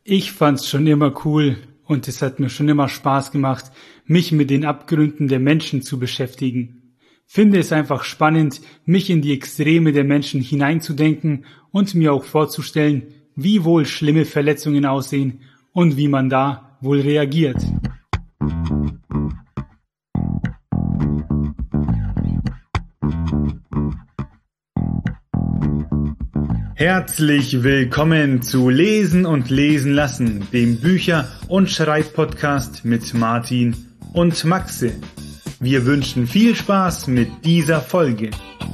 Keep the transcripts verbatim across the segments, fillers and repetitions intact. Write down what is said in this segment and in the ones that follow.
Ich fand's schon immer cool und es hat mir schon immer Spaß gemacht, mich mit den Abgründen der Menschen zu beschäftigen. Finde es einfach spannend, mich in die Extreme der Menschen hineinzudenken und mir auch vorzustellen, wie wohl schlimme Verletzungen aussehen und wie man da wohl reagiert. Herzlich willkommen zu Lesen und Lesen lassen, dem Bücher- und Schreibpodcast mit Martin und Maxe. Wir wünschen viel Spaß mit dieser Folge.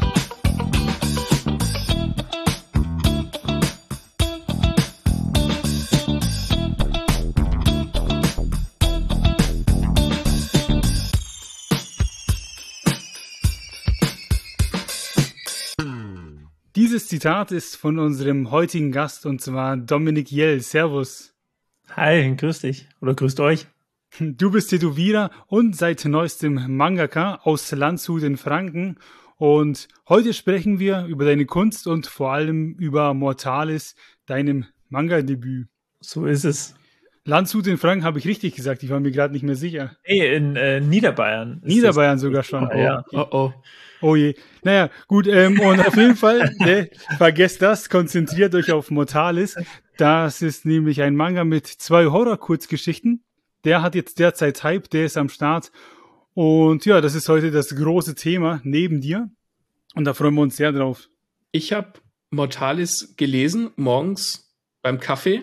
Dieses Zitat ist von unserem heutigen Gast und zwar Dominik Jell. Servus. Hi, grüß dich oder grüßt euch. Du bist Tätowierer und seit neuestem Mangaka aus Landshut in Franken und heute sprechen wir über deine Kunst und vor allem über Mortalis, deinem Manga-Debüt. So ist es. Landshut in Franken habe ich richtig gesagt, ich war mir gerade nicht mehr sicher. Nee, in äh, Niederbayern. Niederbayern sogar schon. Oh, ja. Oh, oh. Oh je. Naja, gut, ähm, und auf jeden Fall, ne, vergesst das, konzentriert euch auf Mortalis. Das ist nämlich ein Manga mit zwei Horror-Kurzgeschichten. Der hat jetzt derzeit Hype, der ist am Start. Und ja, das ist heute das große Thema neben dir. Und da freuen wir uns sehr drauf. Ich habe Mortalis gelesen, morgens beim Kaffee.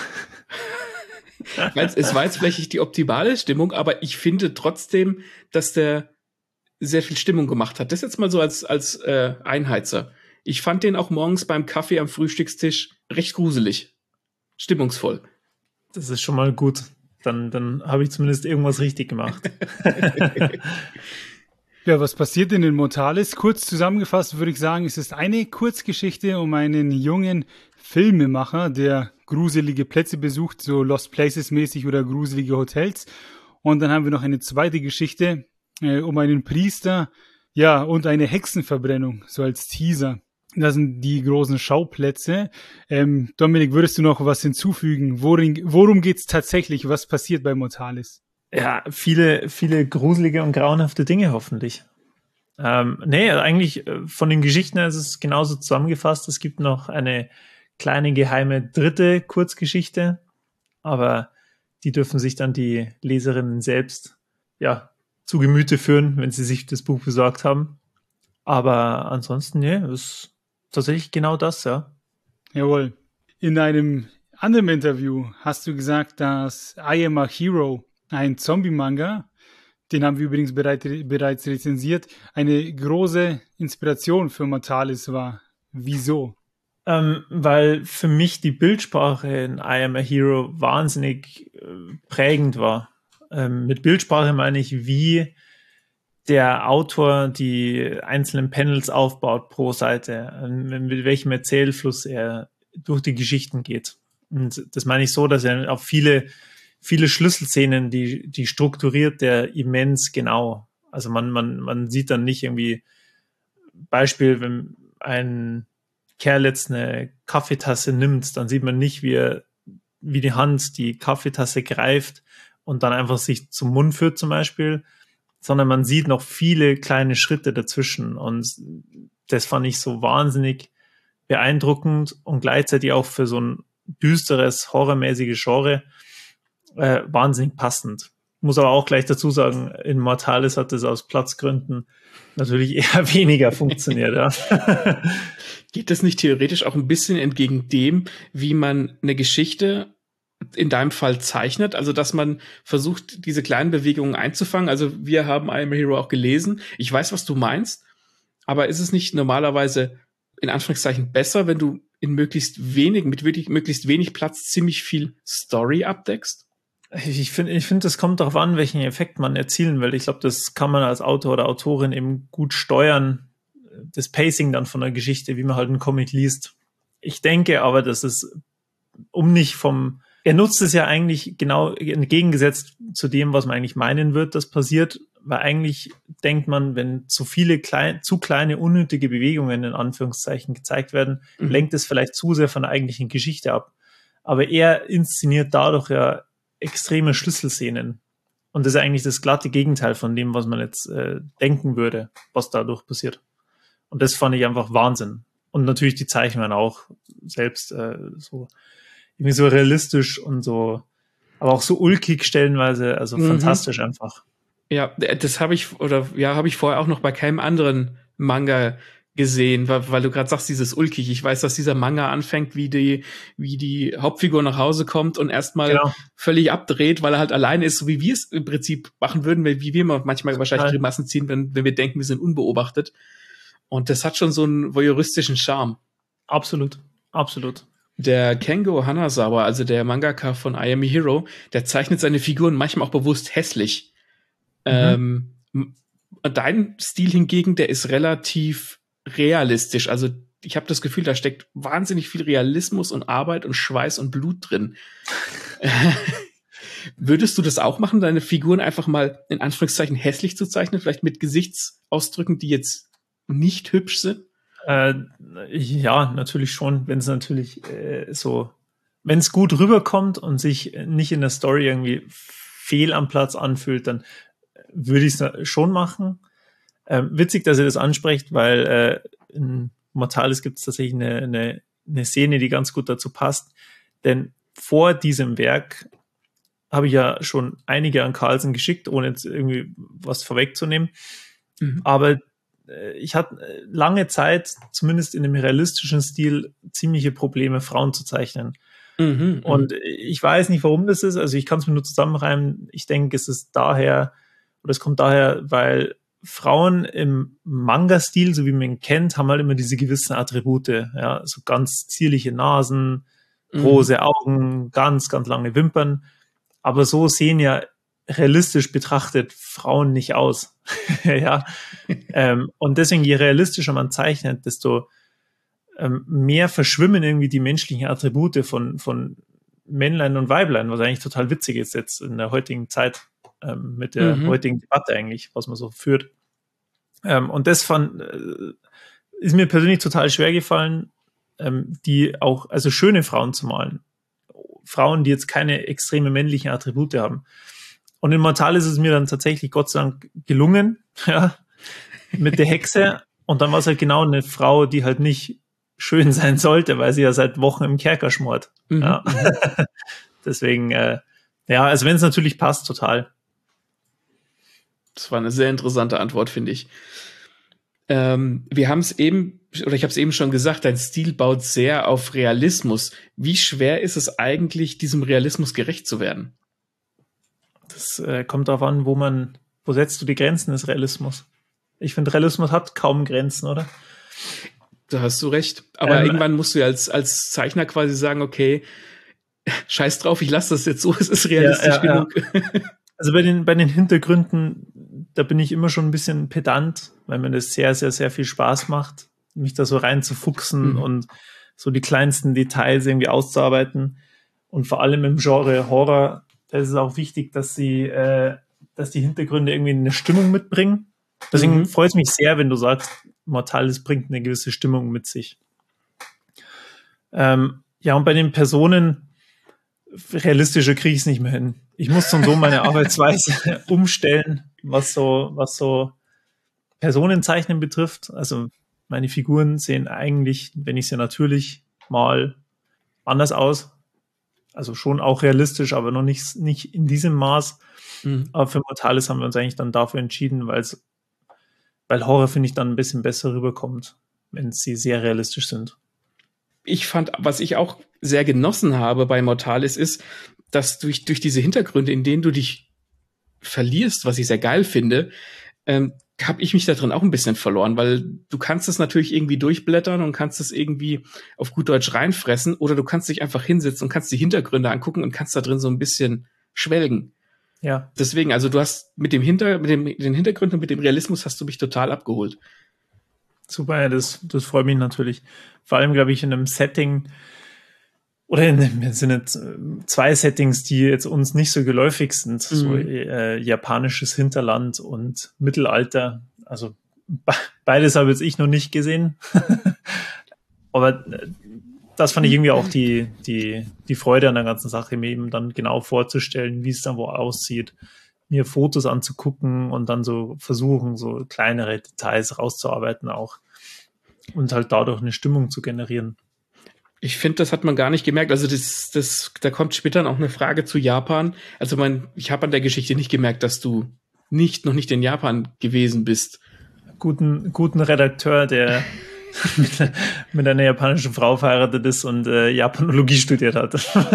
Es war jetzt vielleicht nicht die optimale Stimmung, aber ich finde trotzdem, dass der sehr viel Stimmung gemacht hat. Das jetzt mal so als, als äh, Einheizer. Ich fand den auch morgens beim Kaffee am Frühstückstisch recht gruselig. Stimmungsvoll. Das ist schon mal gut. Dann, dann habe ich zumindest irgendwas richtig gemacht. Ja, was passiert denn in Mortalis? Kurz zusammengefasst würde ich sagen, es ist eine Kurzgeschichte um einen jungen Filmemacher, der gruselige Plätze besucht, so Lost Places mäßig oder gruselige Hotels. Und dann haben wir noch eine zweite Geschichte äh, um einen Priester, ja, und eine Hexenverbrennung, so als Teaser. Das sind die großen Schauplätze. Ähm, Dominik, würdest du noch was hinzufügen? Worin, worum geht's tatsächlich? Was passiert bei Mortalis? Ja, viele, viele gruselige und grauenhafte Dinge hoffentlich. Ähm, nee, eigentlich von den Geschichten her ist es genauso zusammengefasst. Es gibt noch eine kleine geheime dritte Kurzgeschichte, aber die dürfen sich dann die Leserinnen selbst ja zu Gemüte führen, wenn sie sich das Buch besorgt haben. Aber ansonsten, nee, ist tatsächlich genau das, ja. Jawohl. In einem anderen Interview hast du gesagt, dass I Am a Hero, ein Zombie-Manga, den haben wir übrigens bereit, bereits rezensiert, eine große Inspiration für Mortalis war. Wieso? Ähm, weil für mich die Bildsprache in I Am a Hero wahnsinnig äh, prägend war. Ähm, mit Bildsprache meine ich, wie der Autor die einzelnen Panels aufbaut pro Seite, mit welchem Erzählfluss er durch die Geschichten geht. Und das meine ich so, dass er auf viele, viele Schlüsselszenen, die, die strukturiert der immens genau. Also man, man, man sieht dann nicht irgendwie, Beispiel, wenn ein Kerl jetzt eine Kaffeetasse nimmt, dann sieht man nicht, wie er, wie die Hand die Kaffeetasse greift und dann einfach sich zum Mund führt zum Beispiel, sondern man sieht noch viele kleine Schritte dazwischen und das fand ich so wahnsinnig beeindruckend und gleichzeitig auch für so ein düsteres, horrormäßiges Genre äh, wahnsinnig passend. Muss aber auch gleich dazu sagen, in Mortalis hat das aus Platzgründen natürlich eher weniger funktioniert. Ja. Geht das nicht theoretisch auch ein bisschen entgegen dem, wie man eine Geschichte in deinem Fall zeichnet, also dass man versucht, diese kleinen Bewegungen einzufangen? Also wir haben I Am a Hero auch gelesen. Ich weiß, was du meinst, aber ist es nicht normalerweise in Anführungszeichen besser, wenn du in möglichst wenig, mit wirklich möglichst wenig Platz ziemlich viel Story abdeckst? Ich finde, ich finde, das kommt darauf an, welchen Effekt man erzielen will. Ich glaube, das kann man als Autor oder Autorin eben gut steuern, das Pacing dann von der Geschichte, wie man halt einen Comic liest. Ich denke aber, dass es, um nicht vom Er nutzt es ja eigentlich genau entgegengesetzt zu dem, was man eigentlich meinen wird, das passiert, weil eigentlich denkt man, wenn zu viele klein, zu kleine unnötige Bewegungen in Anführungszeichen gezeigt werden, mhm. lenkt es vielleicht zu sehr von der eigentlichen Geschichte ab. aber er inszeniert dadurch ja extreme Schlüsselszenen. Und das ist eigentlich das glatte Gegenteil von dem, was man jetzt äh, denken würde, was dadurch passiert. Und das fand ich einfach Wahnsinn. Und natürlich die Zeichnungen auch selbst äh, so irgendwie so realistisch und so, aber auch so ulkig stellenweise, also mhm. fantastisch einfach. Ja, das habe ich, oder ja, habe ich vorher auch noch bei keinem anderen Manga gesehen, weil, weil du gerade sagst, dieses ulkig. Ich weiß, dass dieser Manga anfängt, wie die, wie die Hauptfigur nach Hause kommt und erstmal genau. völlig abdreht, weil er halt alleine ist, so wie wir es im Prinzip machen würden, wie wir manchmal wahrscheinlich Grimassen ziehen, wenn, wenn wir denken, wir sind unbeobachtet. Und das hat schon so einen voyeuristischen Charme. Absolut, absolut. Der Kengo Hanazawa, also der Mangaka von I Am a Hero, der zeichnet seine Figuren manchmal auch bewusst hässlich. Mhm. Ähm, dein Stil hingegen, der ist relativ realistisch. Also ich habe das Gefühl, da steckt wahnsinnig viel Realismus und Arbeit und Schweiß und Blut drin. Würdest du das auch machen, deine Figuren einfach mal in Anführungszeichen hässlich zu zeichnen, vielleicht mit Gesichtsausdrücken, die jetzt nicht hübsch sind? Äh, ja, natürlich schon, wenn es natürlich äh, so, wenn es gut rüberkommt und sich nicht in der Story irgendwie fehl am Platz anfühlt, dann würde ich es schon machen. Ähm, witzig, dass ihr das ansprecht, weil äh, in Mortalis gibt es tatsächlich eine, eine, eine Szene, die ganz gut dazu passt. Denn vor diesem Werk habe ich ja schon einige an Carlsen geschickt, ohne jetzt irgendwie was vorwegzunehmen. Mhm. Aber äh, ich hatte lange Zeit, zumindest in dem realistischen Stil, ziemliche Probleme, Frauen zu zeichnen. Mhm, und ich weiß nicht, warum das ist. Also ich kann es mir nur zusammenreimen. Ich denke, es ist daher, oder es kommt daher, weil Frauen im Manga-Stil, so wie man ihn kennt, haben halt immer diese gewissen Attribute. Ja, so ganz zierliche Nasen, große mhm. Augen, ganz, ganz lange Wimpern. Aber so sehen ja realistisch betrachtet Frauen nicht aus. ja. ähm, und deswegen, je realistischer man zeichnet, desto ähm, mehr verschwimmen irgendwie die menschlichen Attribute von, von Männlein und Weiblein, was eigentlich total witzig ist jetzt in der heutigen Zeit, ähm, mit der mhm. heutigen Debatte eigentlich, was man so führt. Ähm, und das fand, äh, ist mir persönlich total schwer gefallen, ähm, die auch, also schöne Frauen zu malen. Frauen, die jetzt keine extreme männlichen Attribute haben. Und in Mortalis ist es mir dann tatsächlich Gott sei Dank gelungen, ja, mit der Hexe. Und dann war es halt genau eine Frau, die halt nicht schön sein sollte, weil sie ja seit Wochen im Kerker schmort. Mhm. Ja. Deswegen, äh, ja, also wenn es natürlich passt, total. Das war eine sehr interessante Antwort, finde ich. Ähm, wir haben es eben, oder ich habe es eben schon gesagt, dein Stil baut sehr auf Realismus. Wie schwer ist es eigentlich, diesem Realismus gerecht zu werden? Das äh, kommt darauf an, wo man, wo setzt du die Grenzen des Realismus? Ich finde, Realismus hat kaum Grenzen, oder? Da hast du recht. Aber ähm, irgendwann musst du ja als, als Zeichner quasi sagen, okay, scheiß drauf, ich lasse das jetzt so, es ist realistisch ja, ja, genug. Ja. Also bei den, bei den Hintergründen, da bin ich immer schon ein bisschen pedant, weil mir das sehr, sehr, sehr viel Spaß macht, mich da so reinzufuchsen mhm. und so die kleinsten Details irgendwie auszuarbeiten. Und vor allem im Genre Horror, da ist es auch wichtig, dass sie, äh, dass die Hintergründe irgendwie eine Stimmung mitbringen. Deswegen mhm. freut es mich sehr, wenn du sagst, Mortalis bringt eine gewisse Stimmung mit sich. Ähm, ja, und bei den Personen, realistischer kriege ich es nicht mehr hin. Ich muss dann so meine Arbeitsweise umstellen, was so, was so Personenzeichnen betrifft. Also meine Figuren sehen eigentlich, wenn ich sie natürlich mal anders aus. Also schon auch realistisch, aber noch nicht, nicht in diesem Maß. Mhm. Aber für Mortalis haben wir uns eigentlich dann dafür entschieden, weil es, weil Horror, finde ich, dann ein bisschen besser rüberkommt, wenn sie sehr realistisch sind. Ich fand, was ich auch sehr genossen habe bei Mortalis ist, dass durch, durch diese Hintergründe, in denen du dich verlierst, was ich sehr geil finde, ähm, habe ich mich da drin auch ein bisschen verloren, weil du kannst es natürlich irgendwie durchblättern und kannst es irgendwie auf gut Deutsch reinfressen oder du kannst dich einfach hinsetzen und kannst die Hintergründe angucken und kannst da drin so ein bisschen schwelgen. Ja. Deswegen, also du hast mit dem Hinter, mit dem, den Hintergründen und mit dem Realismus hast du mich total abgeholt. Super, ja, das, das freut mich natürlich. Vor allem, glaube ich, in einem Setting oder in dem Sinne zwei Settings, die jetzt uns nicht so geläufig sind, mhm. so äh, japanisches Hinterland und Mittelalter. Also be- beides habe jetzt ich noch nicht gesehen. Aber äh, das fand ich irgendwie auch die, die, die Freude an der ganzen Sache, mir eben dann genau vorzustellen, wie es dann wo aussieht, mir Fotos anzugucken und dann so versuchen, so kleinere Details rauszuarbeiten auch und halt dadurch eine Stimmung zu generieren. Ich finde, das hat man gar nicht gemerkt. Also das, das, da kommt später noch eine Frage zu Japan. Also man, ich habe an der Geschichte nicht gemerkt, dass du nicht, noch nicht in Japan gewesen bist. Guten, guten Redakteur, der mit, mit einer japanischen Frau verheiratet ist und äh, Japanologie studiert hat.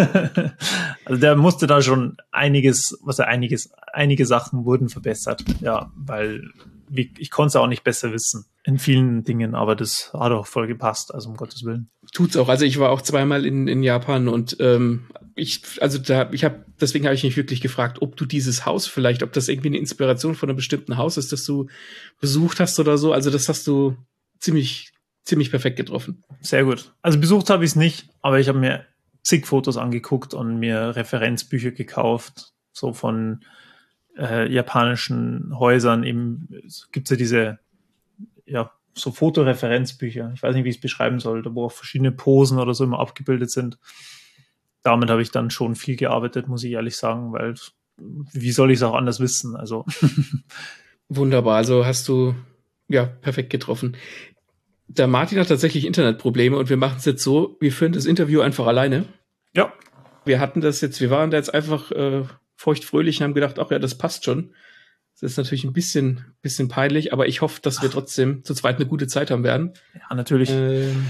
Also der musste da schon einiges, was er einiges, einige Sachen wurden verbessert. Ja, weil wie, ich konnte es auch nicht besser wissen in vielen Dingen, aber das hat auch voll gepasst, also um Gottes Willen. Tut's auch. Also ich war auch zweimal in, in Japan und ähm, ich, also da, ich habe, deswegen habe ich mich wirklich gefragt, ob du dieses Haus vielleicht, ob das irgendwie eine Inspiration von einem bestimmten Haus ist, das du besucht hast oder so. Also das hast du ziemlich, ziemlich perfekt getroffen. Sehr gut. Also besucht habe ich es nicht, aber ich habe mir zig Fotos angeguckt und mir Referenzbücher gekauft, so von äh, japanischen Häusern. Eben gibt's ja diese, ja, so Fotoreferenzbücher. Ich weiß nicht, wie ich es beschreiben soll, wo auch verschiedene Posen oder so immer abgebildet sind. Damit habe ich dann schon viel gearbeitet, muss ich ehrlich sagen, weil wie soll ich es auch anders wissen? Also wunderbar. Also hast du ja perfekt getroffen. Der Martin hat tatsächlich Internetprobleme und wir machen es jetzt so, wir führen das Interview einfach alleine. Ja. Wir hatten das jetzt, wir waren da jetzt einfach äh, feuchtfröhlich und haben gedacht, ach ja, das passt schon. Das ist natürlich ein bisschen, bisschen peinlich, aber ich hoffe, dass wir trotzdem zu zweit eine gute Zeit haben werden. Ja, natürlich. Ähm,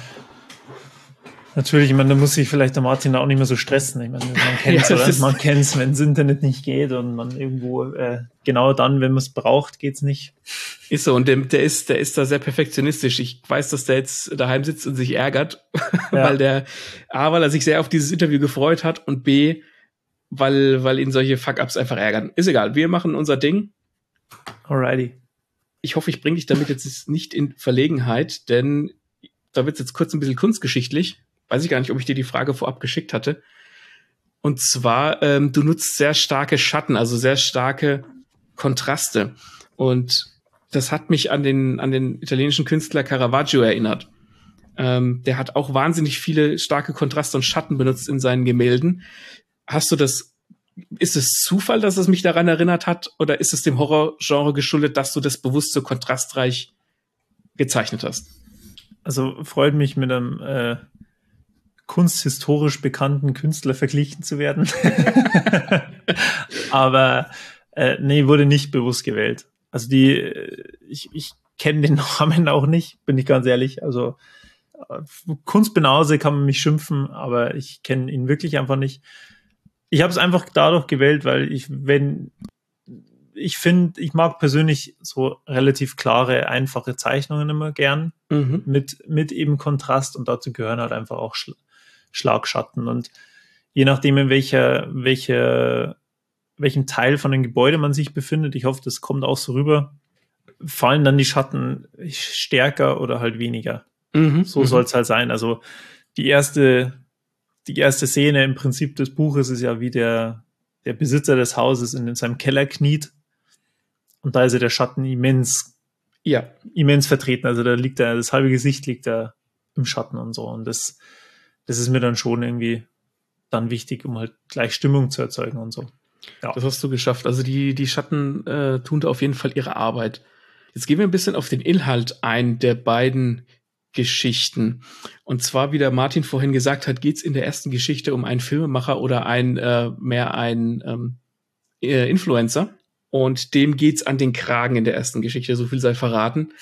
Natürlich, ich meine, da muss sich vielleicht der Martin auch nicht mehr so stressen. Ich meine, man kennt's, ja, oder? Man kennt's, wenn das Internet nicht geht und man irgendwo, äh, genau dann, wenn man es braucht, geht's nicht. Ist so, und der, der ist, der ist da sehr perfektionistisch. Ich weiß, dass der jetzt daheim sitzt und sich ärgert, ja. weil der, A, weil er sich sehr auf dieses Interview gefreut hat und B, weil, weil ihn solche Fuck-Ups einfach ärgern. Ist egal, wir machen unser Ding. Alrighty. Ich hoffe, ich bringe dich damit jetzt nicht in Verlegenheit, denn da wird's jetzt kurz ein bisschen kunstgeschichtlich. Weiß ich gar nicht, ob ich dir die Frage vorab geschickt hatte. Und zwar, ähm, du nutzt sehr starke Schatten, also sehr starke Kontraste. Und das hat mich an den, an den italienischen Künstler Caravaggio erinnert. Ähm, der hat auch wahnsinnig viele starke Kontraste und Schatten benutzt in seinen Gemälden. Hast du das, ist es Zufall, dass es mich daran erinnert hat? Oder ist es dem Horrorgenre geschuldet, dass du das bewusst so kontrastreich gezeichnet hast? Also freut mich, mit einem äh, kunsthistorisch bekannten Künstler verglichen zu werden. Aber äh, nee, wurde nicht bewusst gewählt. Also die, ich, ich kenne den Namen auch nicht, bin ich ganz ehrlich. Also Kunstbanause kann man mich schimpfen, aber ich kenne ihn wirklich einfach nicht. Ich habe es einfach dadurch gewählt, weil ich, wenn ich finde, ich mag persönlich so relativ klare, einfache Zeichnungen immer gern, mhm. mit, mit eben Kontrast und dazu gehören halt einfach auch Schla- Schlagschatten und je nachdem, in welcher, welcher, welchem Teil von dem Gebäude man sich befindet, ich hoffe, das kommt auch so rüber, fallen dann die Schatten stärker oder halt weniger. Mhm. So mhm. soll es halt sein. Also die erste, die erste Szene im Prinzip des Buches ist ja, wie der, der Besitzer des Hauses in seinem Keller kniet. Und da ist ja der Schatten immens, ja, immens vertreten. Also da liegt er, das halbe Gesicht liegt da im Schatten und so. Und das, das ist mir dann schon irgendwie dann wichtig, um halt gleich Stimmung zu erzeugen und so. Ja. Das hast du geschafft. Also die, die Schatten äh, tun da auf jeden Fall ihre Arbeit. Jetzt gehen wir ein bisschen auf den Inhalt ein der beiden Geschichten. Und zwar, wie der Martin vorhin gesagt hat, geht's in der ersten Geschichte um einen Filmemacher oder ein äh, mehr ein ähm, Influencer. Und dem geht's an den Kragen in der ersten Geschichte, so viel sei verraten.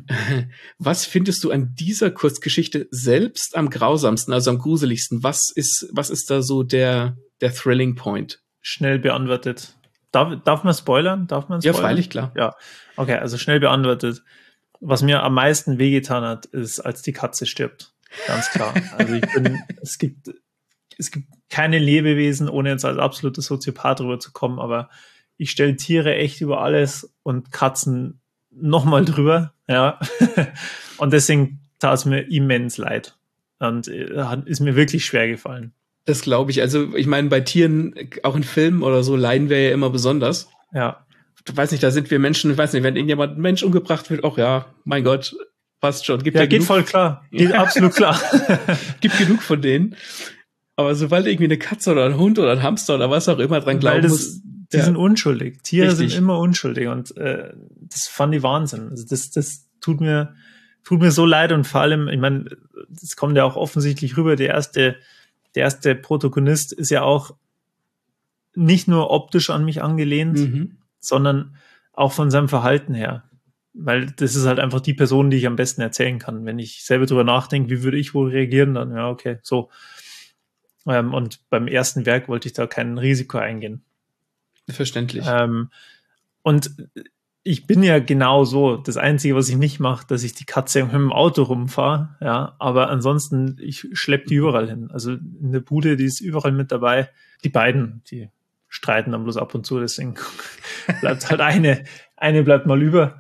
Was findest du an dieser Kurzgeschichte selbst am grausamsten, also am gruseligsten? Was ist, was ist da so der, der Thrilling Point? Schnell beantwortet. Darf, darf man spoilern? Darf man spoilern? Ja, freilich, klar. Ja, okay, also schnell beantwortet. Was mir am meisten wehgetan hat, ist, als die Katze stirbt. Ganz klar. Also ich bin, es gibt, es gibt keine Lebewesen, ohne jetzt als absoluter Soziopath drüber zu kommen, aber ich stelle Tiere echt über alles und Katzen nochmal drüber, ja. Und deswegen tat es mir immens leid. Und äh, ist mir wirklich schwer gefallen. Das glaube ich. Also ich meine, bei Tieren, auch in Filmen oder so, leiden wir ja immer besonders. Ja. Ich weiß nicht, da sind wir Menschen, ich weiß nicht, wenn irgendjemand ein Mensch umgebracht wird, auch ja, mein Gott, passt schon. Gibt ja, ja geht genug, voll klar. Geht absolut klar. Gibt genug von denen. Aber sobald irgendwie eine Katze oder ein Hund oder ein Hamster oder was auch immer dran glauben das, muss. Die ja, sind unschuldig. Tiere richtig. sind immer unschuldig. Und äh, das fand ich Wahnsinn. Also das, das tut mir, tut mir so leid. Und vor allem, ich meine, das kommt ja auch offensichtlich rüber, der erste, der erste Protagonist ist ja auch nicht nur optisch an mich angelehnt, mhm. sondern auch von seinem Verhalten her. Weil das ist halt einfach die Person, die ich am besten erzählen kann. Wenn ich selber drüber nachdenke, wie würde ich wohl reagieren, dann ja, okay, so. Ähm, und beim ersten Werk wollte ich da kein Risiko eingehen. Verständlich. Ähm, und ich bin ja genau so. Das Einzige, was ich nicht mache, dass ich die Katze mit dem Auto rumfahre, ja, aber ansonsten, ich schleppe die überall hin. Also in der Bude, die ist überall mit dabei. Die beiden, die streiten dann bloß ab und zu, deswegen bleibt halt eine, eine bleibt mal über.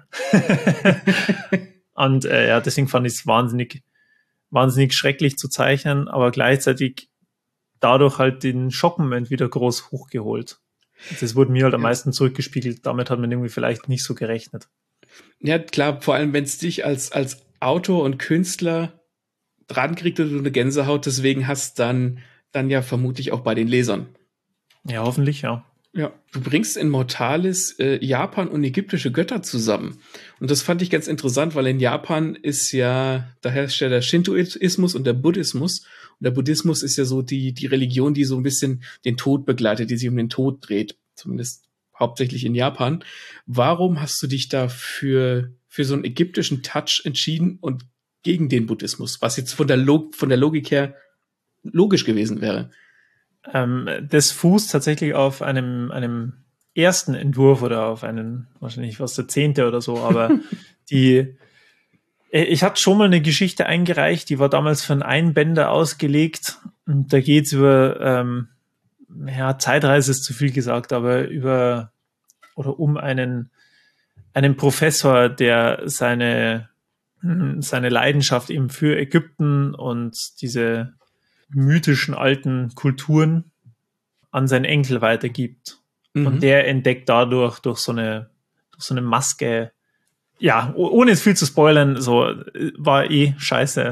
Und äh, ja, deswegen fand ich es wahnsinnig, wahnsinnig schrecklich zu zeichnen, aber gleichzeitig dadurch halt den Schockmoment wieder groß hochgeholt. Das wurde mir halt am ja. meisten zurückgespiegelt. Damit hat man irgendwie vielleicht nicht so gerechnet. Ja, klar, vor allem, wenn es dich als, als Autor und Künstler dran kriegt und du eine Gänsehaut deswegen hast, dann, dann ja vermutlich auch bei den Lesern. Ja, hoffentlich, ja. Ja, du bringst in Mortalis äh, Japan und ägyptische Götter zusammen. Und das fand ich ganz interessant, weil in Japan ist ja, da herrscht ja der Shintoismus und der Buddhismus. Und der Buddhismus ist ja so die, die Religion, die so ein bisschen den Tod begleitet, die sich um den Tod dreht. Zumindest hauptsächlich in Japan. Warum hast du dich da für, für so einen ägyptischen Touch entschieden und gegen den Buddhismus? Was jetzt von der, Log- von der Logik her logisch gewesen wäre. Ähm, das fußt tatsächlich auf einem, einem ersten Entwurf oder auf einen, wahrscheinlich was der zehnte oder so, aber die, ich hatte schon mal eine Geschichte eingereicht, die war damals für einen Einbänder ausgelegt und da geht's über, ähm, ja, Zeitreise ist zu viel gesagt, aber über, oder um einen, einen Professor, der seine, seine Leidenschaft eben für Ägypten und diese mythischen alten Kulturen an seinen Enkel weitergibt. Mhm. Und der entdeckt dadurch durch so eine, durch so eine Maske, ja, ohne jetzt viel zu spoilern, so, war eh scheiße.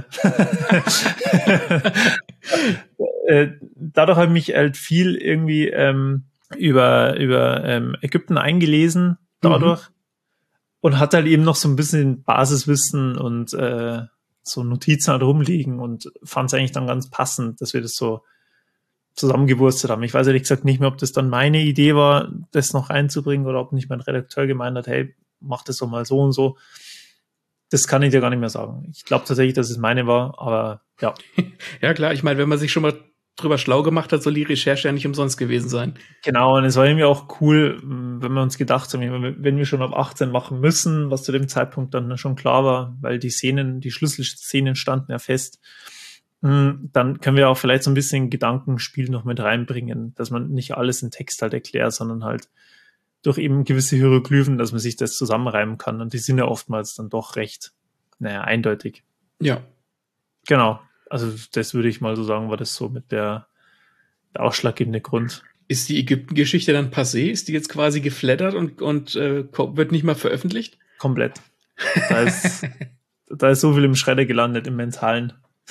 Dadurch habe ich mich halt viel irgendwie ähm, über, über ähm, Ägypten eingelesen, dadurch. Mhm. Und hat halt eben noch so ein bisschen Basiswissen und äh, so Notizen halt rumliegen und fand es eigentlich dann ganz passend, dass wir das so zusammengewurstet haben. Ich weiß ehrlich gesagt nicht mehr, ob das dann meine Idee war, das noch reinzubringen oder ob nicht mein Redakteur gemeint hat, hey, mach das doch mal so und so. Das kann ich dir gar nicht mehr sagen. Ich glaube tatsächlich, dass es meine war, aber ja. Ja klar, ich meine, wenn man sich schon mal drüber schlau gemacht hat, soll die Recherche ja nicht umsonst gewesen sein. Genau, und es war irgendwie auch cool, wenn wir uns gedacht haben, wenn wir schon ab achtzehn machen müssen, was zu dem Zeitpunkt dann schon klar war, weil die Szenen, die Schlüsselszenen standen ja fest, dann können wir auch vielleicht so ein bisschen Gedankenspiel noch mit reinbringen, dass man nicht alles in Text halt erklärt, sondern halt durch eben gewisse Hieroglyphen, dass man sich das zusammenreimen kann. Und die sind ja oftmals dann doch recht, naja, eindeutig. Ja. Genau. Also das würde ich mal so sagen, war das so mit der, der ausschlaggebende Grund. Ist die Ägypten-Geschichte dann passé? Ist die jetzt quasi geflattert und, und äh, wird nicht mal veröffentlicht? Komplett. Da ist, da ist so viel im Schredder gelandet, im Mentalen.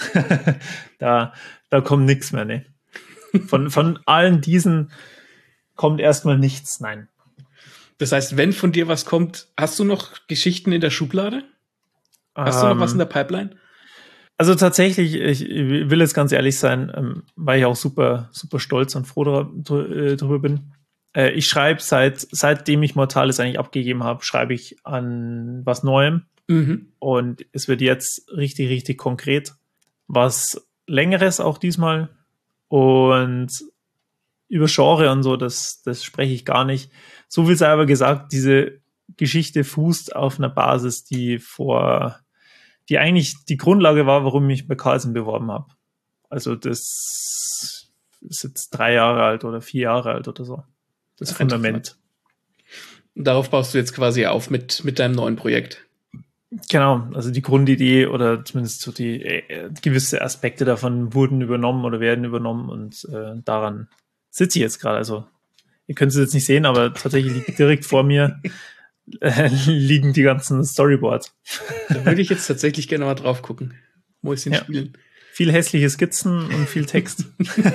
da, da kommt nichts mehr, ne? Von, von allen diesen kommt erstmal nichts, nein. Das heißt, wenn von dir was kommt, hast du noch Geschichten in der Schublade? Hast ähm, du noch was in der Pipeline? Also tatsächlich, ich will jetzt ganz ehrlich sein, ähm, weil ich auch super, super stolz und froh drüber, drüber bin. Äh, ich schreibe seit, seitdem ich Mortalis eigentlich abgegeben habe, schreibe ich an was Neuem. Mhm. Und es wird jetzt richtig, richtig konkret. Was Längeres auch diesmal. Und über Genre und so, das, das spreche ich gar nicht. So viel sei aber gesagt, diese Geschichte fußt auf einer Basis, die vor die eigentlich die Grundlage war, warum ich mich bei Carlsen beworben habe. Also das ist jetzt drei Jahre alt oder vier Jahre alt oder so. Das Ach, Fundament. Darauf baust du jetzt quasi auf mit, mit deinem neuen Projekt. Genau, also die Grundidee oder zumindest so die äh, gewisse Aspekte davon wurden übernommen oder werden übernommen und äh, daran sitze ich jetzt gerade. Also ihr könnt es jetzt nicht sehen, aber tatsächlich liegt direkt vor mir äh, liegen die ganzen Storyboards. Da würde ich jetzt tatsächlich gerne mal drauf gucken. Mäuschen ja. spielen. Viel hässliche Skizzen und viel Text.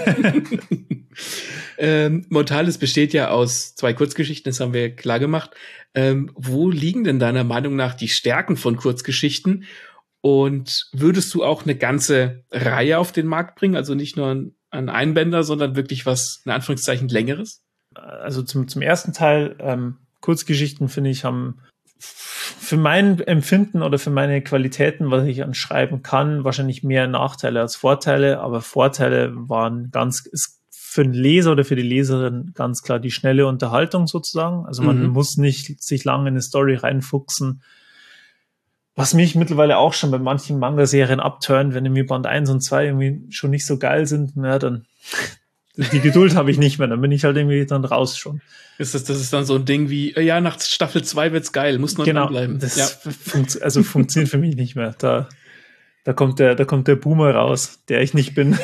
ähm, Mortalis besteht ja aus zwei Kurzgeschichten, das haben wir klar gemacht. Ähm, wo liegen denn deiner Meinung nach die Stärken von Kurzgeschichten? Und würdest du auch eine ganze Reihe auf den Markt bringen? Also nicht nur ein, ein Einbänder, sondern wirklich was, in Anführungszeichen, Längeres? Also zum, zum ersten Teil, ähm, Kurzgeschichten, finde ich, haben für mein Empfinden oder für meine Qualitäten, was ich anschreiben kann, wahrscheinlich mehr Nachteile als Vorteile, aber Vorteile waren ganz, ist für den Leser oder für die Leserin ganz klar die schnelle Unterhaltung sozusagen. Also man mhm. muss nicht sich lange in eine Story reinfuchsen. Was mich mittlerweile auch schon bei manchen Manga-Serien abturnt, wenn irgendwie Band eins und zwei irgendwie schon nicht so geil sind, na, dann die Geduld habe ich nicht mehr, dann bin ich halt irgendwie dann raus schon. Ist das, das ist dann so ein Ding wie, ja, nach Staffel zwei wird's geil, muss noch genau, dranbleiben. Das ja. funkt, also funktioniert für mich nicht mehr. Da, da kommt der, da kommt der Boomer raus, der ich nicht bin.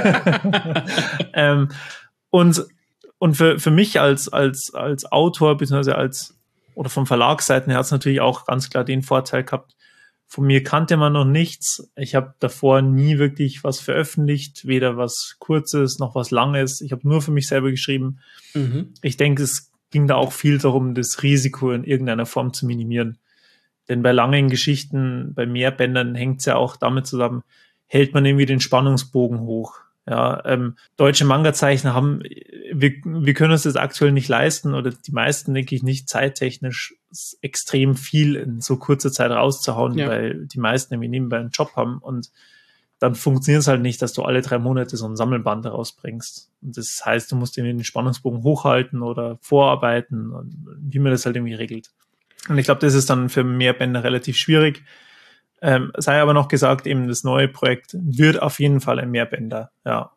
ähm, und, und für, für mich als, als, als Autor, beziehungsweise als, oder vom Verlagsseiten her hat es natürlich auch ganz klar den Vorteil gehabt, von mir kannte man noch nichts. Ich habe davor nie wirklich was veröffentlicht, weder was Kurzes noch was Langes. Ich habe nur für mich selber geschrieben. Mhm. Ich denke, es ging da auch viel darum, das Risiko in irgendeiner Form zu minimieren. Denn bei langen Geschichten, bei Mehrbändern hängt es ja auch damit zusammen, hält man irgendwie den Spannungsbogen hoch. Ja, ähm, deutsche Manga-Zeichner haben, wir, wir können uns das aktuell nicht leisten oder die meisten, denke ich, nicht zeittechnisch extrem viel in so kurzer Zeit rauszuhauen, ja. weil die meisten irgendwie nebenbei einen Job haben und dann funktioniert es halt nicht, dass du alle drei Monate so ein Sammelband rausbringst. Und das heißt, du musst irgendwie den Spannungsbogen hochhalten oder vorarbeiten und wie man das halt irgendwie regelt. Und ich glaube, das ist dann für Mehrbänder relativ schwierig. Ähm, sei aber noch gesagt, eben das neue Projekt wird auf jeden Fall ein Mehrbänder, ja.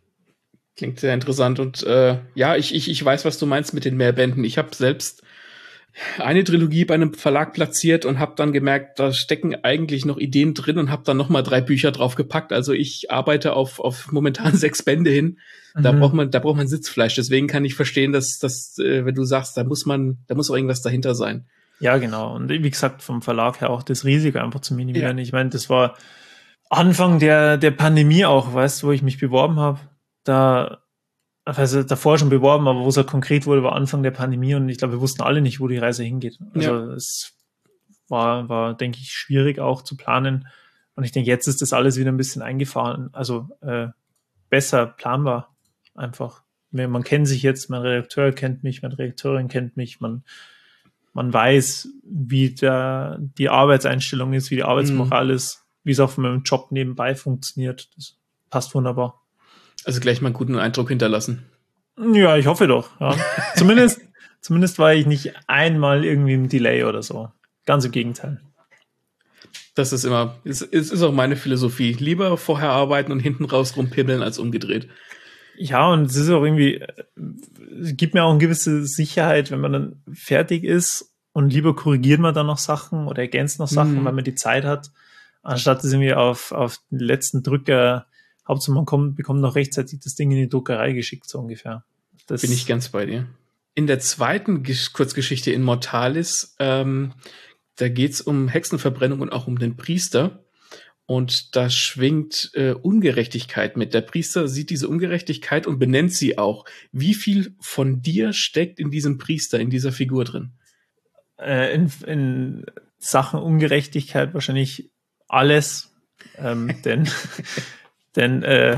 Klingt sehr interessant und äh, ja, ich, ich, ich weiß, was du meinst mit den Mehrbänden. Ich habe selbst eine Trilogie bei einem Verlag platziert und habe dann gemerkt, da stecken eigentlich noch Ideen drin und habe dann noch mal drei Bücher drauf gepackt. Also ich arbeite auf, auf momentan sechs Bände hin. Da mhm. braucht man, da braucht man Sitzfleisch. Deswegen kann ich verstehen, dass, dass äh, wenn du sagst, da muss man, da muss auch irgendwas dahinter sein. Ja, genau. Und wie gesagt, vom Verlag her auch das Risiko einfach zu minimieren. Ja. Ich meine, das war Anfang der, der Pandemie auch, weißt du, wo ich mich beworben habe. Da, also davor schon beworben, aber wo es ja konkret wurde, war Anfang der Pandemie und ich glaube, wir wussten alle nicht, wo die Reise hingeht. Also ja. es war, war, denke ich, schwierig auch zu planen. Und ich denke, jetzt ist das alles wieder ein bisschen eingefahren. Also äh, besser planbar einfach. Man kennt sich jetzt, mein Redakteur kennt mich, meine Redakteurin kennt mich, man Man weiß, wie der, die Arbeitseinstellung ist, wie die Arbeitsmoral mhm. ist, wie es auch von meinem Job nebenbei funktioniert. Das passt wunderbar. Also gleich mal einen guten Eindruck hinterlassen. Ja, ich hoffe doch. Ja. zumindest, zumindest war ich nicht einmal irgendwie im Delay oder so. Ganz im Gegenteil. Das ist immer, es ist, ist auch meine Philosophie. Lieber vorher arbeiten und hinten raus rumpimmeln als umgedreht. Ja, und es ist auch irgendwie, es gibt mir auch eine gewisse Sicherheit, wenn man dann fertig ist und lieber korrigiert man dann noch Sachen oder ergänzt noch Sachen, mhm. weil man die Zeit hat, anstatt es irgendwie auf, auf den letzten Drücker, Hauptsache man kommt, bekommt noch rechtzeitig das Ding in die Druckerei geschickt, so ungefähr. Das bin ich ganz bei dir. In der zweiten Gesch- Kurzgeschichte in Mortalis, ähm, da geht's um Hexenverbrennung und auch um den Priester. Und da schwingt äh, Ungerechtigkeit mit. Der Priester sieht diese Ungerechtigkeit und benennt sie auch. Wie viel von dir steckt in diesem Priester, in dieser Figur drin? Äh, in, in Sachen Ungerechtigkeit wahrscheinlich alles. Ähm, denn denn äh,